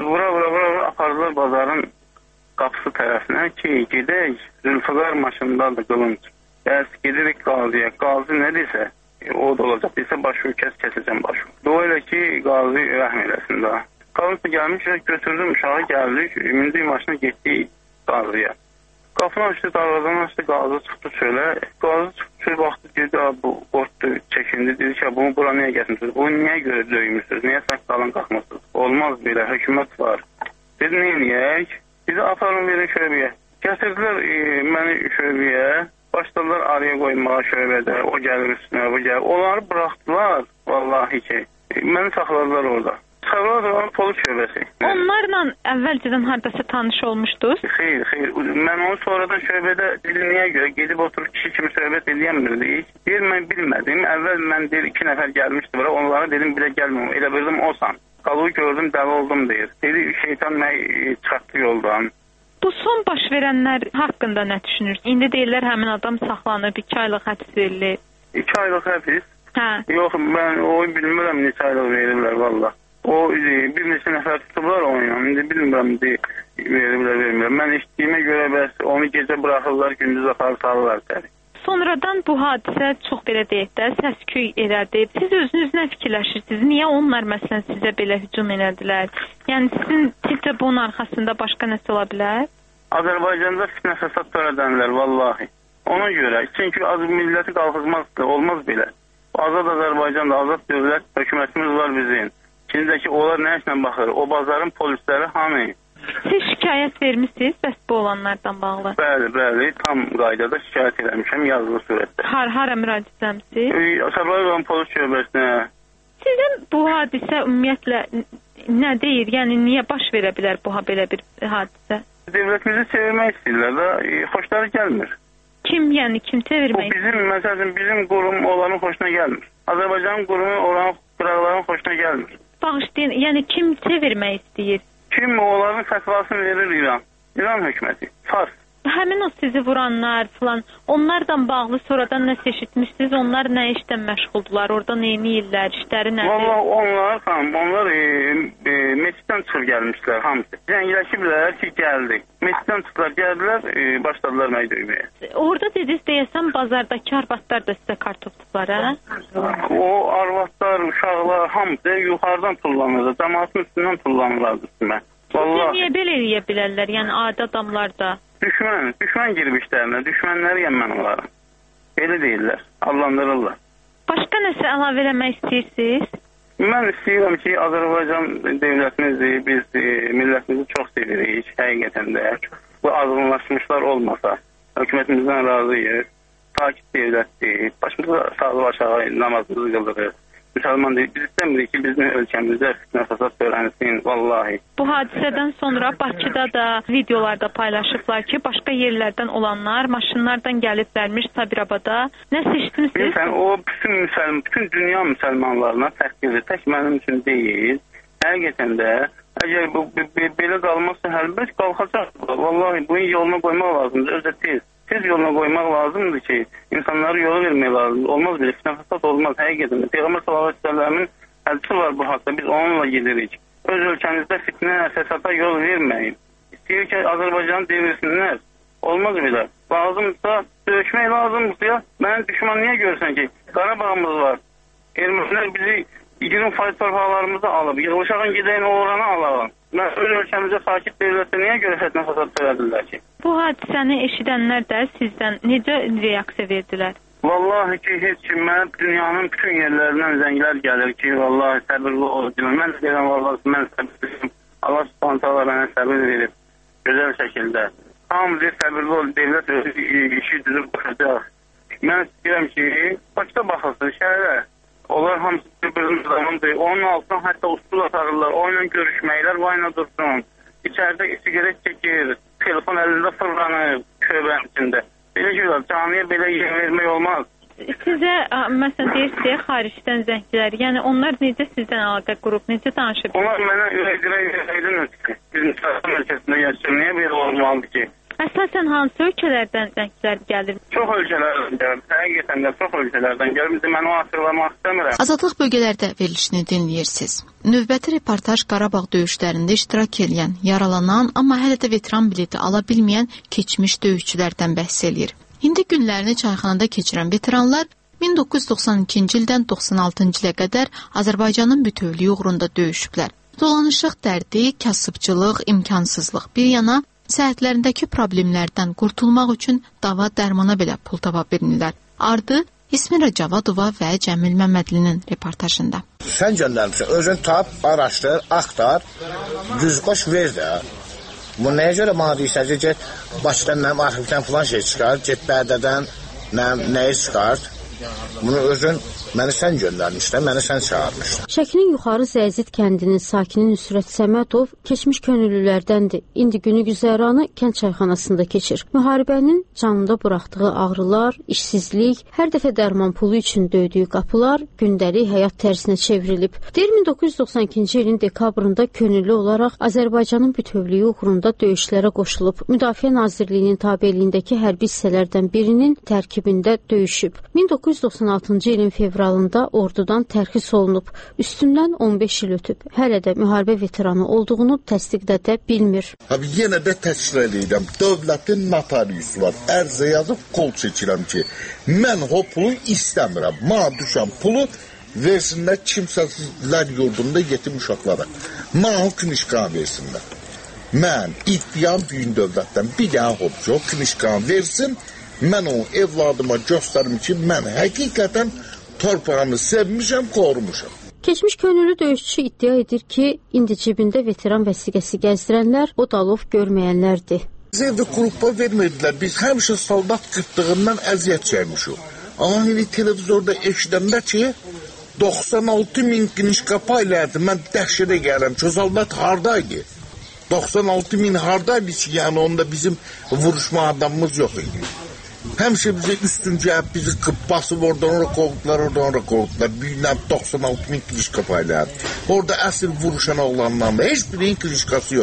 Vura apardılar bazarın qapısı tərəfinə ki, gedək, Zülfüqar maşındadır qılınc. Bəs gedirik qaziyə, qazi nə desə, o da olacaq. Desə başı kəsəcəm başı. O elə ki, qazi rəhm eləsin daha. Qazısı gəlmiş, götürdüm uşağı gəldik, mindik maşına getdik qaziyə. Qapını açdı, darvazanı açdı, qazi çıxdı çölə. Qazi çıxdı çölə, baxdı, dedi, bu qorxdu, çəkindi, dedi ki, bunu bura niyə gətirmişsiniz? Bunu niyə görə döymürsünüz? Niyə saqqalın qalxmısınız? Olmaz belə, hökumət var. Dedi, neyiniyək? Dedi, aparın verin şöbəyə. Gətirdilər məni şöbəyə. Başladılar araya qoymağa şöbədə, o gəlir üstünə, bu gəlir. Onları buraxdılar, vallahi ki. Məni saxladılar orada. Saxladılar polis şöbəsi. Onlarla əvvəlcədən haradasa tanış olmuşdunuz? Xeyr. Mən onu sonradan şöbədə dedim, niyə görə? Gedib oturub kişi kimi söhbət edəmirdik. Deyir, mən bilmədim. Əvvəl mən deyir, 2 nəfər gəlmişdi bura. Onlara dedim, bilə gəlməm. Elə bildim, osan. Qalığı gördüm, dəli oldum deyir. Dedi, şeytan mənə çıxartdı yoldan. Bu son baş verənlər haqqında nə düşünürsünüz? İndi deyirlər həmin adam saxlanıb, 2 aylıq həbs verilir. 2 aylıq həbs? Hə. Yox, mən o bilmirəm neçə aylıq verirlər valla. O bir neçə nəfər tutublar onunla. İndi bilmirəm vermirlər. Mən eşitdiyimə görə bəs onu gecə buraxırlar, gündüz aparıb salırlar təbii. Sonradan bu hadisə çox belə deyək də səs-küy elədi. Siz özünüz nə fikirləşirsiniz? Niyə onlar məsələn sizə belə hücum elədilər? Yəni sizcə bunun arxasında başqa nəsə ola bilər? Azərbaycanda fitnə fəsad törədənlər vallahi. Ona görə çünki az milləti qalxızmazdı, olmaz belə. Azad Azərbaycanda azad dövlət hökumətimiz var bizim. İçindəki onlar nə işlə baxır? O bazarın polisləri hamı. Siz şikayət vermişsiniz bəs bu olanlardan bağlı? Bəli, tam qaydada şikayət eləmişəm yazılı surətdə. Hara müraciət etmisiniz? Sabirabad polis şöbəsinə. Sizin bu hadisə ümumiyyətlə nə deyir? Yəni niyə baş verə bilər bu belə bir hadisə? Dövlətimizi çevirmək istəyirlər də, xoşları gəlmir. Kim çevirmək? Bizim qurum onların xoşuna gəlmir. Azərbaycanın qurumu olan qıraqların xoşuna gəlmir. Bağışlayın, yəni kim çevirmək istəyir? Kim onların fətvasını verir İran? İran hökuməti. Fars. Həmin o sizi vuranlar falan, onlardan bağlı sonradan nəsə eşitmişsiniz, onlar nə işdən məşğuldular, orada nə edirlər, işləri nədir? Vallahi onlar məsciddən çıxıb gəlmişlər hamısı. Zəngləşiblər ki, gəldik. Məsciddən çıxıblar, gəldilər, başladılar məni döyməyə. Orada dediniz deyəsən bazardakı arvadlar da sizə kartof tutdular, hə? O arvadlar, uşaqlar hamısı yuxarıdan tullanırdı, cəmaatın üstündən tullanırlardı üstümə. Vallahi niyə belə eləyə bilərlər? Yəni adi adamlar da. Düşmən girib işlərinə, düşmənləriyəm mən onlara. Belə deyirlər, allandırırlar. Başqa nəsə əlavə eləmək istəyirsiniz? Mən istəyirəm ki, Azərbaycan dövlətimizi, biz millətimizi çox sevirik, həqiqətən də. Bu azğınlaşmışlar olmasa, hökumətimizdən razıyıq, sakit dövlətdir, başımıza sağlı aşağı namazımızı qıldırır. Müsəlman deyil, biz istəmirik ki, bizim ölkəmizdə fitnə fəsad törənsin, vallahi. Bu hadisədən sonra Bakıda da videolarda paylaşıblar ki, başqa yerlərdən olanlar maşınlardan gəliblərmiş Sabirabada. Nə seçdiniz? Bilirsən, o bütün dünya müsəlmanlarına təhqirdir, tək mənim üçün deyil. Həqiqətən də, əgər belə qalmazsa, həlbət qalxacaq. Vallahi bunun yoluna qoymaq lazımdır, özə tez. Tez yoluna qoymaq lazımdır ki, insanları yola vermək lazımdır. Olmaz belə, fitnə fəsad olmaz, həqiqətən də. Peyğəmbər s.ə.v-in hədisi var bu haqda, biz onunla gedirik. Öz ölkənizdə fitnə, fəsada yol verməyin. İstəyir ki, Azərbaycanı devirsinlər. Olmaz belə. Lazımdırsa, döyüşmək lazımdırsa, mənim düşman niyə görsən ki, Qarabağımız var. Ermənilər bizi 20% torpaqlarımızı alıb, yığılışağın gedəyin oğranı alalım. Mən öz ölkəmizdə sakit devlətdə niyə görə fitnə fəsad törədirlər ki? Bu hadisəni eşidənlər də sizdən necə reaksiya verdilər? Vallahi ki, heç kim, mən dünyanın bütün yerlərindən zənglər gəlir ki, vallahi səbirli olacaq. Mən deyirəm, vallahi mən səbirliyim. Allah subhanətələ mənə səbir verib, gözəl şəkildə. Hamı deyir, səbirli ol, devlət işi düzüb baxacaq. Mən istəyirəm ki, Bakıda baxılsın, şəhərə. Onlar hamısı bir-birinin adamındır. Onun altına hətta usul atarırlar, onunla görüşməklər, vayla dursun. İçəridə sigaret çəkir, telefon əlində fırlanır, köbənin içində. Belə görürlər, camiyə belə yer vermək olmaz. Sizə, məsələn, deyirsiniz, xaricdən zənglər, yəni onlar necə sizdən əlaqə qurub, necə danışıb? Onlar mənə ürəkdən ötürür. Bizim səhəm ölkəsində yaşayır, niyə belə olmalıdır ki? Əsasən hansı ölkələrdən zənglər gəlir? Çox ölkələrdən gəlir, həqiqətən də çox ölkələrdən gəlir. Mən o hatırlamaq istəmirəm. Azadlıq bölgələrdə verilişini dinləyirsiniz. Növbəti reportaj Qarabağ döyüşlərində iştirak edən, yaralanan, amma hələ də veteran bileti ala bilməyən keçmiş döyüşçülərdən bəhs eləyir. İndi günlərini çayxanada keçirən veteranlar 1992-ci ildən 96-cı ilə qədər Azərbaycanın bütövlüyü uğrunda döyüşüblər. Dolanışıq dərdi, kasıbçılıq, imkansızlıq bir yana, səhhətlərindəki problemlərdən qurtulmaq üçün dava dərmana belə pul tapa bilmirlər. Ardı İsmira Cavadova və Cəmil Məmmədlinin reportajında. Sən göndərmişsən, özün tap, araşdır, axtar, düzbaş ver də. Bu nəyə görə bana deyirsən ki, get Bakıdan mənim arxivdən filan şey çıxar, get Bərdədən nəyi çıxart. Bunu özün məni sən göndərmişsən, məni sən çağırmışsan. Şəkinin yuxarı Zəyzid kəndinin sakini Nüsrət Səmədov keçmiş könüllülərdəndir. İndi günü güzəranı kənd çayxanasında keçir. Müharibənin canında buraxdığı ağrılar, işsizlik, hər dəfə dərman pulu üçün döydüyü qapılar gündəlik həyat tərzinə çevrilib. Deyir 1992-ci ilin dekabrında könüllü olaraq Azərbaycanın bütövlüyü uğrunda döyüşlərə qoşulub. Müdafiə Nazirliyinin tabeliyindəki hərbi hissələrdən birinin tərkibində döyüşüb. 1996-cı ilin fevralında ordudan tərxis olunub. Üstündən 15 il ötüb. Hələ də müharibə veteranı olduğunu təsdiqlədə bilmir. Abi yenə də təkrar edirəm. Dövlətin notariusu var. Ərzə yazıb qol çəkirəm ki, mən o pulu istəmirəm. Mənə düşən pulu versinlər kimsəsizlər yurdunda yetim uşaqlara. Mənə o künişkan versinlər. Mən iddiam büyün dövlətdən bir dənə hopcu o künişkan versin. Mən o evladıma göstərim ki, mən həqiqətən torpağımı sevmişəm, qorumuşam. Keçmiş könüllü döyüşçü iddia edir ki, indi cibində veteran vəsiqəsi gəzdirənlər o dalov görməyənlərdir. Biz evdə qrupa vermədilər. Biz həmişə soldat qıtlığından əziyyət çəkmişik. Amma indi televizorda eşidəndə ki, 96.000 qınışqa paylardı. Mən dəhşətə gələm ki, o soldat hardaydı? 96.000 hardaydı ki, yəni onda bizim vuruşma adamımız yox idi. Həmişə bizə üstün cəhət bizi basıb oradan ora qovdular. Büyünəm 96.000 qınışqa paylardı. Orada əsl vuruşan oğlanlarla da heç birinin qınışqası yox.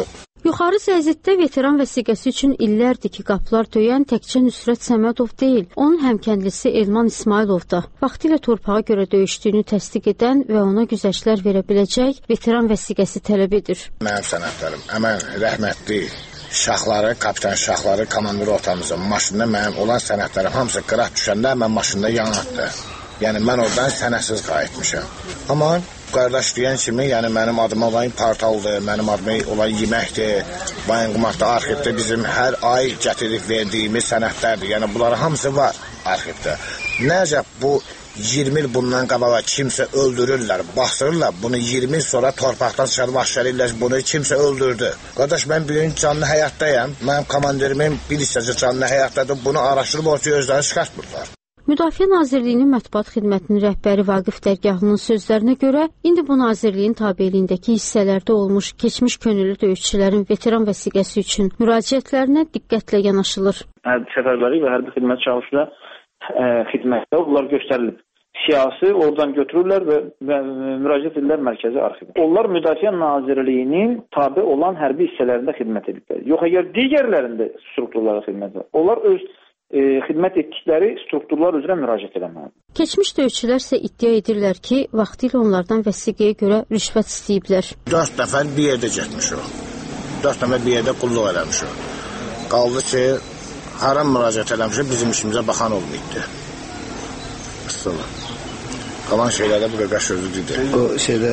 Yuxarı Zəyziddə veteran vəsiqəsi üçün illərdir ki, qapılar döyən təkcə Nüsrət Səmədov deyil, onun həmkəndlisi Elman İsmailov da vaxtilə torpağa görə döyüşdüyünü təsdiq edən və ona güzəştlər verə biləcək veteran vəsiqəsi tələb edir. Mənim sənədlərim, əmən rəhmətli şaxları, kapitan şaxları, komandir ortamızın maşında mənim olan sənədlərim hamısı qıraq düşəndə mən maşında yanatdı. Yəni mən oradan sənədsiz qayıtmışam. Amma qardaş deyən kimi, yəni mənim adıma olan portaldır, mənim adıma olan yeməkdir, Bayanqumatda arxivdə bizim hər ay gətirib verdiyimiz sənədlərdir. Yəni bunların hamısı var arxivdə. Nəcə bu 20 il bundan qabağa kimsə öldürürlər, basırırlar, bunu 20 il sonra torpaqdan çıxarıb aşırırlar, bunu kimsə öldürdü. Qardaş, mən bugün canlı həyatdayım, mənim komandirimin bir hissəsi canlı həyatdadır, bunu araşdırıb ortaya özləri çıxartmırlar. Müdafiə Nazirliyinin mətbuat xidmətinin rəhbəri Vaqif Dərgahının sözlərinə görə, indi bu nazirliyin tabeliyindəki hissələrdə olmuş keçmiş könüllü döyüşçülərin veteran vəsiqəsi üçün müraciətlərinə diqqətlə yanaşılır. Hərbi səfərbərlik və hərbi xidmət çalışılar xidmətdə onlar göstərilib. Siyasi oradan götürürlər və müraciət edirlər mərkəzi arxivə. Onlar Müdafiə Nazirliyinin tabe olan hərbi hissələrində xidmət edirlər. Yox, əgər digərlərində strukturlara xidmət edirlər, onlar öz xidmət etdikləri strukturlar üzrə müraciət eləməlidir. Keçmiş döyüşçülər isə iddia edirlər ki, vaxtilə onlardan vəsiqəyə görə rüşvət istəyiblər. 4 nəfər bir yerdə getmiş o. 4 nəfər bir yerdə qulluq eləmiş o. Qaldı ki, haram müraciət eləmişə bizim işimizə baxan olmayıbdır. Sıla. Qalan şeylərdə bu qədər sözüdür. Bu şeydə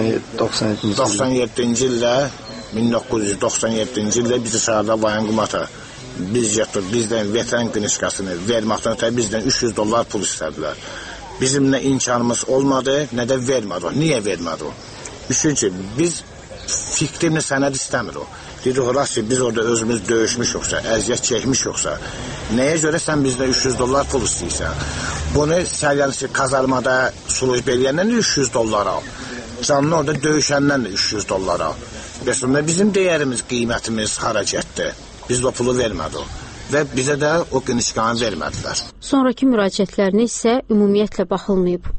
97-ci ildə 1997-ci ildə bizi sağda Bayanqumata biz yatır, bizdən veteran qınışqasını verməkdən ötəri bizdən $300 pul istədilər. Bizim nə imkanımız olmadı, nə də vermədi o. Niyə vermədi o? Üçüncü, biz fikrimli sənəd istəmir o. Dedik, olar ki, biz orada özümüz döyüşmüş yoxsa, əziyyət çəkmiş yoxsa, nəyə görə sən bizdən $300 pul istəyirsən? Bunu səlyanısı kazarmada suluyub eləyəndən də $300 al. Canlı orada döyüşəndən də $300 al. Və sonra bizim dəyərimiz, qiymətimiz haracətdir. Biz o pulu vermədi o və bizə də o qınışqanı vermədilər. Sonraki müraciətlərinə isə ümumiyyətlə baxılmayıb.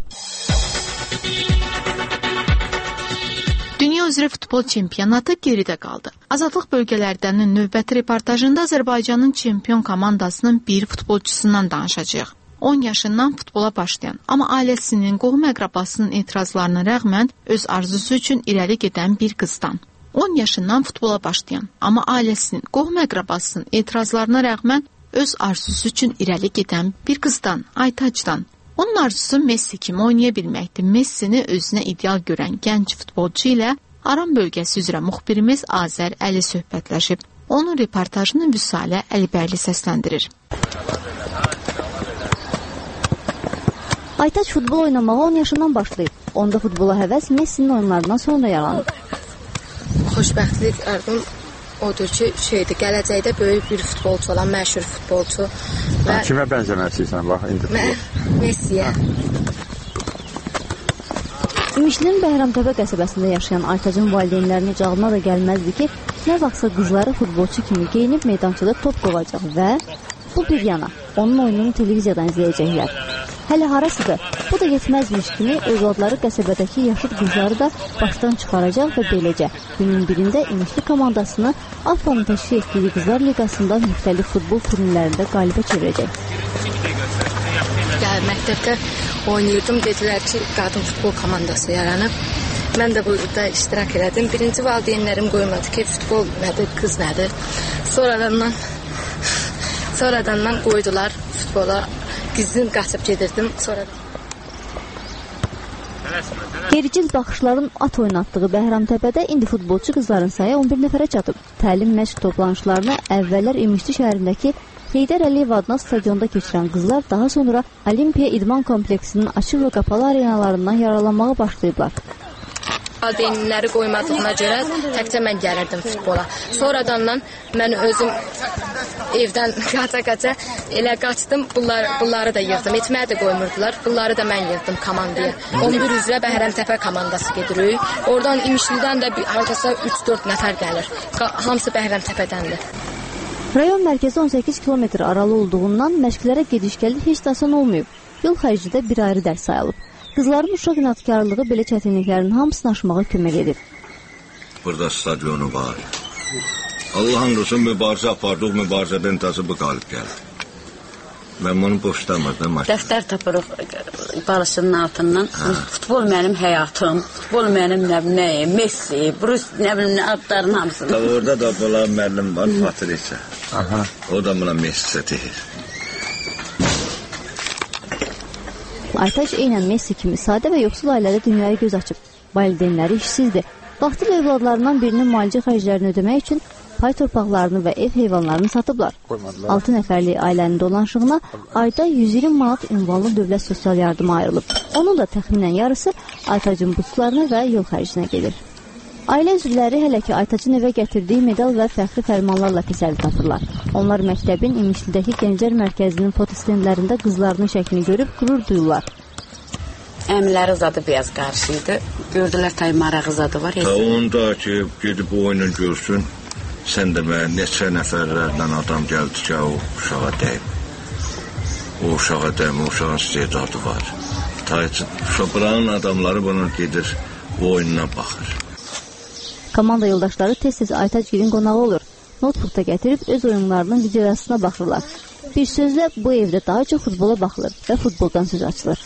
Dünya üzrə futbol çempionatı geridə qaldı. Azadlıq bölgələrdənin növbəti reportajında Azərbaycanın çempion komandasının bir futbolçusundan danışacağıq. 10 yaşından futbola başlayan, amma ailəsinin, qohum əqrabasının etirazlarına rəğmən öz arzusu üçün irəli gedən bir qızdan. 10 yaşından futbola başlayan, amma ailəsinin, qohum əqrabasının etirazlarına rəğmən öz arzusu üçün irəli gedən bir qızdan, Aytacdan. Onun arzusu Messi kimi oynaya bilməkdir. Messini özünə ideal görən gənc futbolçu ilə Aran bölgəsi üzrə müxbirimiz Azər Əli söhbətləşib. Onun reportajını Vüsalə Əlibərli səsləndirir. Aytac futbol oynamağa 10 yaşından başlayıb. Onda futbola həvəs Messinin oyunlarından sonra yaranıb. Xoşbəxtlik arzum odur ki, gələcəkdə böyük bir futbolçu olan, məşhur futbolçu. Kimə bənzəməsisən, bax, indi? Messiyə. Ümişlinin Bəhramtəpə qəsəbəsində yaşayan Aytacın valideynlərinin cağına da gəlməzdi ki, nə vaxtsa qızları futbolçu kimi geyinib meydançada top qovacaq və bu bir yana, onun oyununu televiziyadan izləyəcəklər. Hələ harasıdır, bu da yetməzmiş kimi övladları qəsəbədəki yaşlı qızları da başdan çıxaracaq və beləcə günün birində İmişli komandasını AFFA-nın təşkil etdiyi Qızlar Liqasında müxtəlif futbol turnirlərində qalibə çevirəcək. Məktəbdə oynayırdım, dedilər ki, qadın futbol komandası yaranıb. Mən də burada iştirak elədim. Birinci valideynlərim qoymadı ki, futbol nədir, qız nədir. Sonradan qoydular futbola. Gizlin qaçıb gedirdim. Gericil baxışların at oynatdığı Bəhramtəpədə indi futbolçu qızların sayı 11 nəfərə çatıb. Təlim məşq toplanışlarını əvvəllər İmişli şəhərindəki Heydər Əliyev adına stadionda keçirən qızlar daha sonra Olimpiya İdman kompleksinin açıq və qapalı arenalarından yaralanmağa başlayıblar. Valideynləri qoymadığına görə təkcə mən gəlirdim futbola. Sonradan mən özüm evdən qaça-qaça elə qaçdım, bunları da yığdım. Etməyə də qoymurdular, bunları da mən yığdım komandaya. 11 üzrə Bəhramtəpə komandası gedirik. Oradan İmişlidən də hardasa 3-4 nəfər gəlir. Hamısı Bəhramtəpədəndir. Rayon mərkəzi 18 kilometr aralı olduğundan məşqlərə gediş-gəlir heç də asan olmayıb. Yol xərci də bir ayrı dərs sayılıb. Qızların uşaq inadkarlığı belə çətinliklərin hamısını aşmağa kömək edir. Burada stadionu var, Allah'ın olsun mübarizə apardıq, mübarizədən tası bu qalib gəldi. Mən bunu boşlamırdım. Dəftər tapırıq balısının altından. Futbol mənim həyatım, futbol mənim nəyim, Messi, Bruce, nə bilim, adların hamısını. Orada da belə müəllim var, Patricia. O da buna Messi deyir. Aytaç eynən Messi kimi sadə və yoxsul ailədə dünyaya göz açıb. Valideynləri işsizdir. Vaxtilə övladlarından birinin müalicə xərclərini ödəmək üçün pay torpaqlarını və ev heyvanlarını satıblar. 6 nəfərlik ailənin dolanışığına ayda 120 manat ünvanlı dövlət sosial yardımı ayrılıb. Onun da təxminən yarısı Aytacın burslarına və yol xərcinə gedir. Ailə üzvləri hələ ki Aytacın evə gətirdiyi medal və fəxri fərmanlarla təsəlli tapırlar. Onlar məktəbin İmişlidəki Gənclər Mərkəzinin fotostendlərində qızlarının şəklini görüb qürur duyurlar. Əmləri zadı beyaz qarşıydı. Gördülər tay marağı zadı var. Onda ki gedib bu oyunu görsün. Sən də mən neçə nəfərlərlə adam gəldi ki, o uşağa deyib. O uşağa deyib, o uşağın istedadı var. Buranın adamları bunun gedir, o oyununa baxır. Komanda yoldaşları tez-tez Aytacgilin qonağı olur. Notebookda gətirib öz oyunlarının videolarına baxırlar. Bir sözlə bu evdə daha çox futbola baxılır və futboldan söz açılır.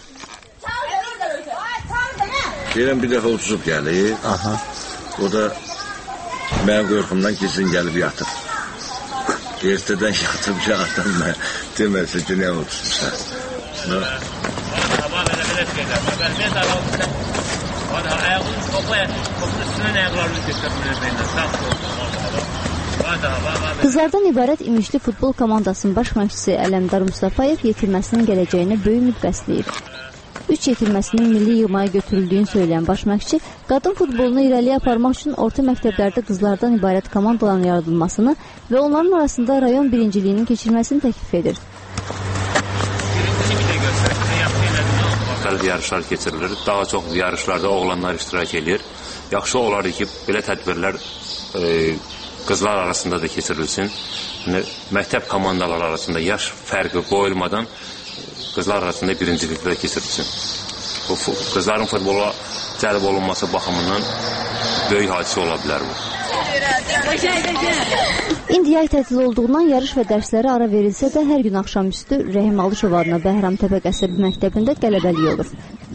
Deyirəm, bir dəfə uçub gəlir. O da mənim qorxumdan gizlin gəlib yatıb. Ertədən yatıb ki, adam mən deməsə ki, nə olursa. Qızlardan ibarət İmişli futbol komandasının baş məşqçisi Ələmdar Mustafayev yetirməsinin gələcəyinə böyük ümid bəsləyir. 3 yetirməsinin milli yığmaya götürüldüyünü söyləyən baş məşqçi, qadın futbolunu irəliyə aparmaq üçün orta məktəblərdə qızlardan ibarət komandaların yaradılmasını və onların arasında rayon birinciliyinin keçirməsini təklif edir. Yarışlar keçirilir. Daha çox yarışlarda oğlanlar iştirak edir. Yaxşı olar ki, belə tədbirlər qızlar arasında da keçirilsin. Məktəb komandaları arasında yaş fərqi qoyulmadan qızlar arasında birinciliklə keçirilsin. Qızların futbola cəlb olunması baxımından böyük hadisə ola bilər bu. İndi yay tətili olduğundan yarış və dərsləri ara verilsə də hər gün axşamüstü Rəhim Alışov adına Bəhramtəpə qəsəbi məktəbində qələbəlik olur.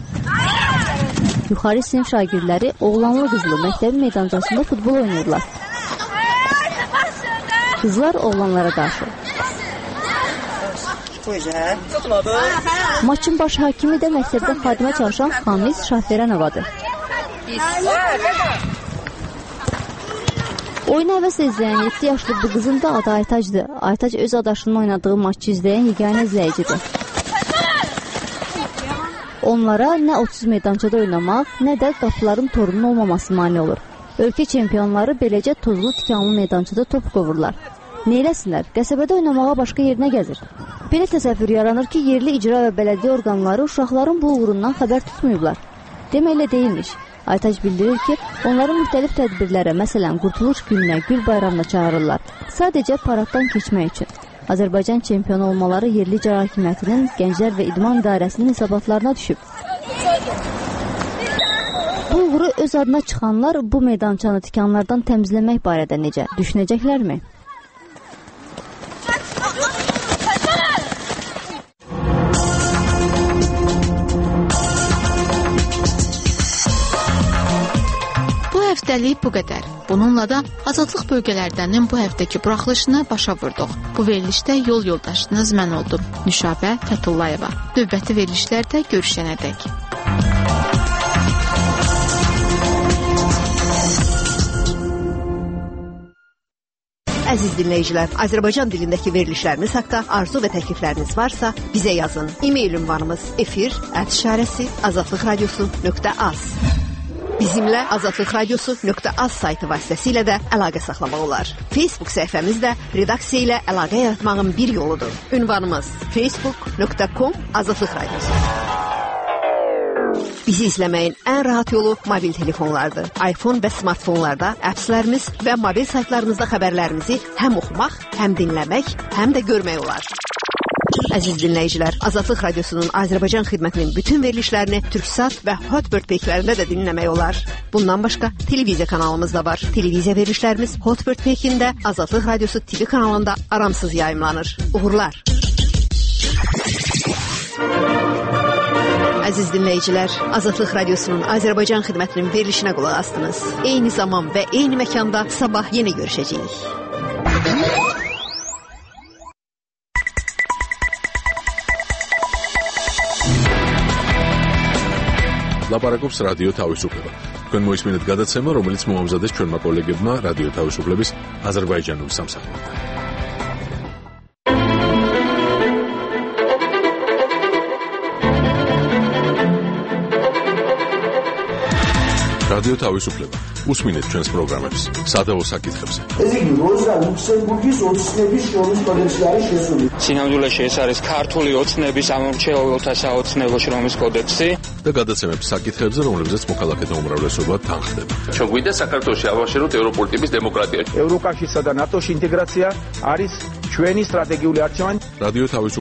Yuxarı sinif şagirdləri oğlanlı qızlı məktəbi meydancasında futbol oynayırlar. Qızlar oğlanlara qarşı. Maçın baş hakimi də məktəbdə xadimə çalışan Xamis Şahverənovadır. Oyunu həvəslə izləyən 7 yaşlı bu qızın da adı Aytacdır. Aytac öz adaşının oynadığı maçı izləyən yeganə izləyicidir. Onlara nə 30 meydançada oynamaq, nə də qapıların torunun olmaması mane olur. Ölkə çempionları beləcə tozlu tikanlı meydançada top qovurlar. Neyləsinlər? Qəsəbədə oynamağa başqa yerinə gəzir. Belə təsəvvür yaranır ki, yerli icra və bələdiyyə orqanları uşaqların bu uğurundan xəbər tutmayıblar. Deməklə deyilmiş. Aytac bildirir ki, onları müxtəlif tədbirlərə, məsələn, Qurtuluş gününə, Gül bayramına çağırırlar. Sadəcə paraddan keçmək üçün. Azərbaycan çempionu olmaları yerli icra hakimiyyətinin, Gənclər və İdman İdarəsinin hesabatlarına düşüb. Bu uğuru öz adına çıxanlar bu meydançanı tikanlardan təmizləmək barədə necə? Düşünəcəklərmi? Həftəlik bu qədər. Bununla da Azadlıq bölgələrdənin bu həftəki buraxılışını başa vurduq. Bu verilişdə yol yoldaşınız mən oldum, Nüşabə Fətullayeva. Növbəti verilişlərdə görüşənədək. Əziz dinləyicilər, Azərbaycan dilindəki verilişlərimiz haqda arzu və təklifləriniz varsa, bizə yazın. E-mail ünvanımız efir@azadlıqradiosu.az. Bizimlə Azadlıq Radiosu.az saytı vasitəsilə də əlaqə saxlamaq olar. Facebook səhifəmiz də redaksiya ilə əlaqə yaratmağın bir yoludur. Ünvanımız facebook.com Azadlıq Radiosu. Bizi izləməyin ən rahat yolu mobil telefonlardır. iPhone və smartfonlarda appslərimiz və mobil saytlarımızda xəbərlərimizi həm oxumaq, həm dinləmək, həm də görmək olar. Əziz dinləyicilər, Azadlıq Radiosunun Azərbaycan xidmətinin bütün verilişlərini Türksat və Hotbird peyklərində də dinləmək olar. Bundan başqa televiziya kanalımız da var. Televiziya verilişlərimiz Hotbird peykində Azadlıq Radiosu TV kanalında aramsız yayımlanır. Uğurlar. Əziz dinləyicilər, Azadlıq Radiosunun Azərbaycan xidmətinin verilişinə qulaq asdınız. Eyni zaman və eyni məkanda sabah yenə görüşəcəyik. ლაპარაკობს რადიო თავისუფლება. თქვენ მოისმინეთ გადაცემა, რომელიც მოამზადეს ჩვენმა კოლეგებმა რადიო თავისუფლების აზერბაიჯანული სამსახურიდან. რადიო თავისუფლება. უსმინეთ ჩვენს პროგრამებს სადავო საკითხებზე. ეს იგი როზა ლუქსემბურგის ოცნების შრომის კოდექსი არის შესული. სინამდვილეში ეს არის ქართული ოცნების ამორჩეულთა საოცნებო შრომის კოდექსი და გადაცემებს საკითხებზე, რომლებზეც მოქალაქეთა უმრავლესობა თანხდება. ჩვენ გვინდა საქართველოში ავაშეროთ ევროპული ტიპის დემოკრატია. ევროკავშირსა და ნატოში ინტეგრაცია არის ჩვენი სტრატეგიული არჩევანი. რადიო თავისუფლება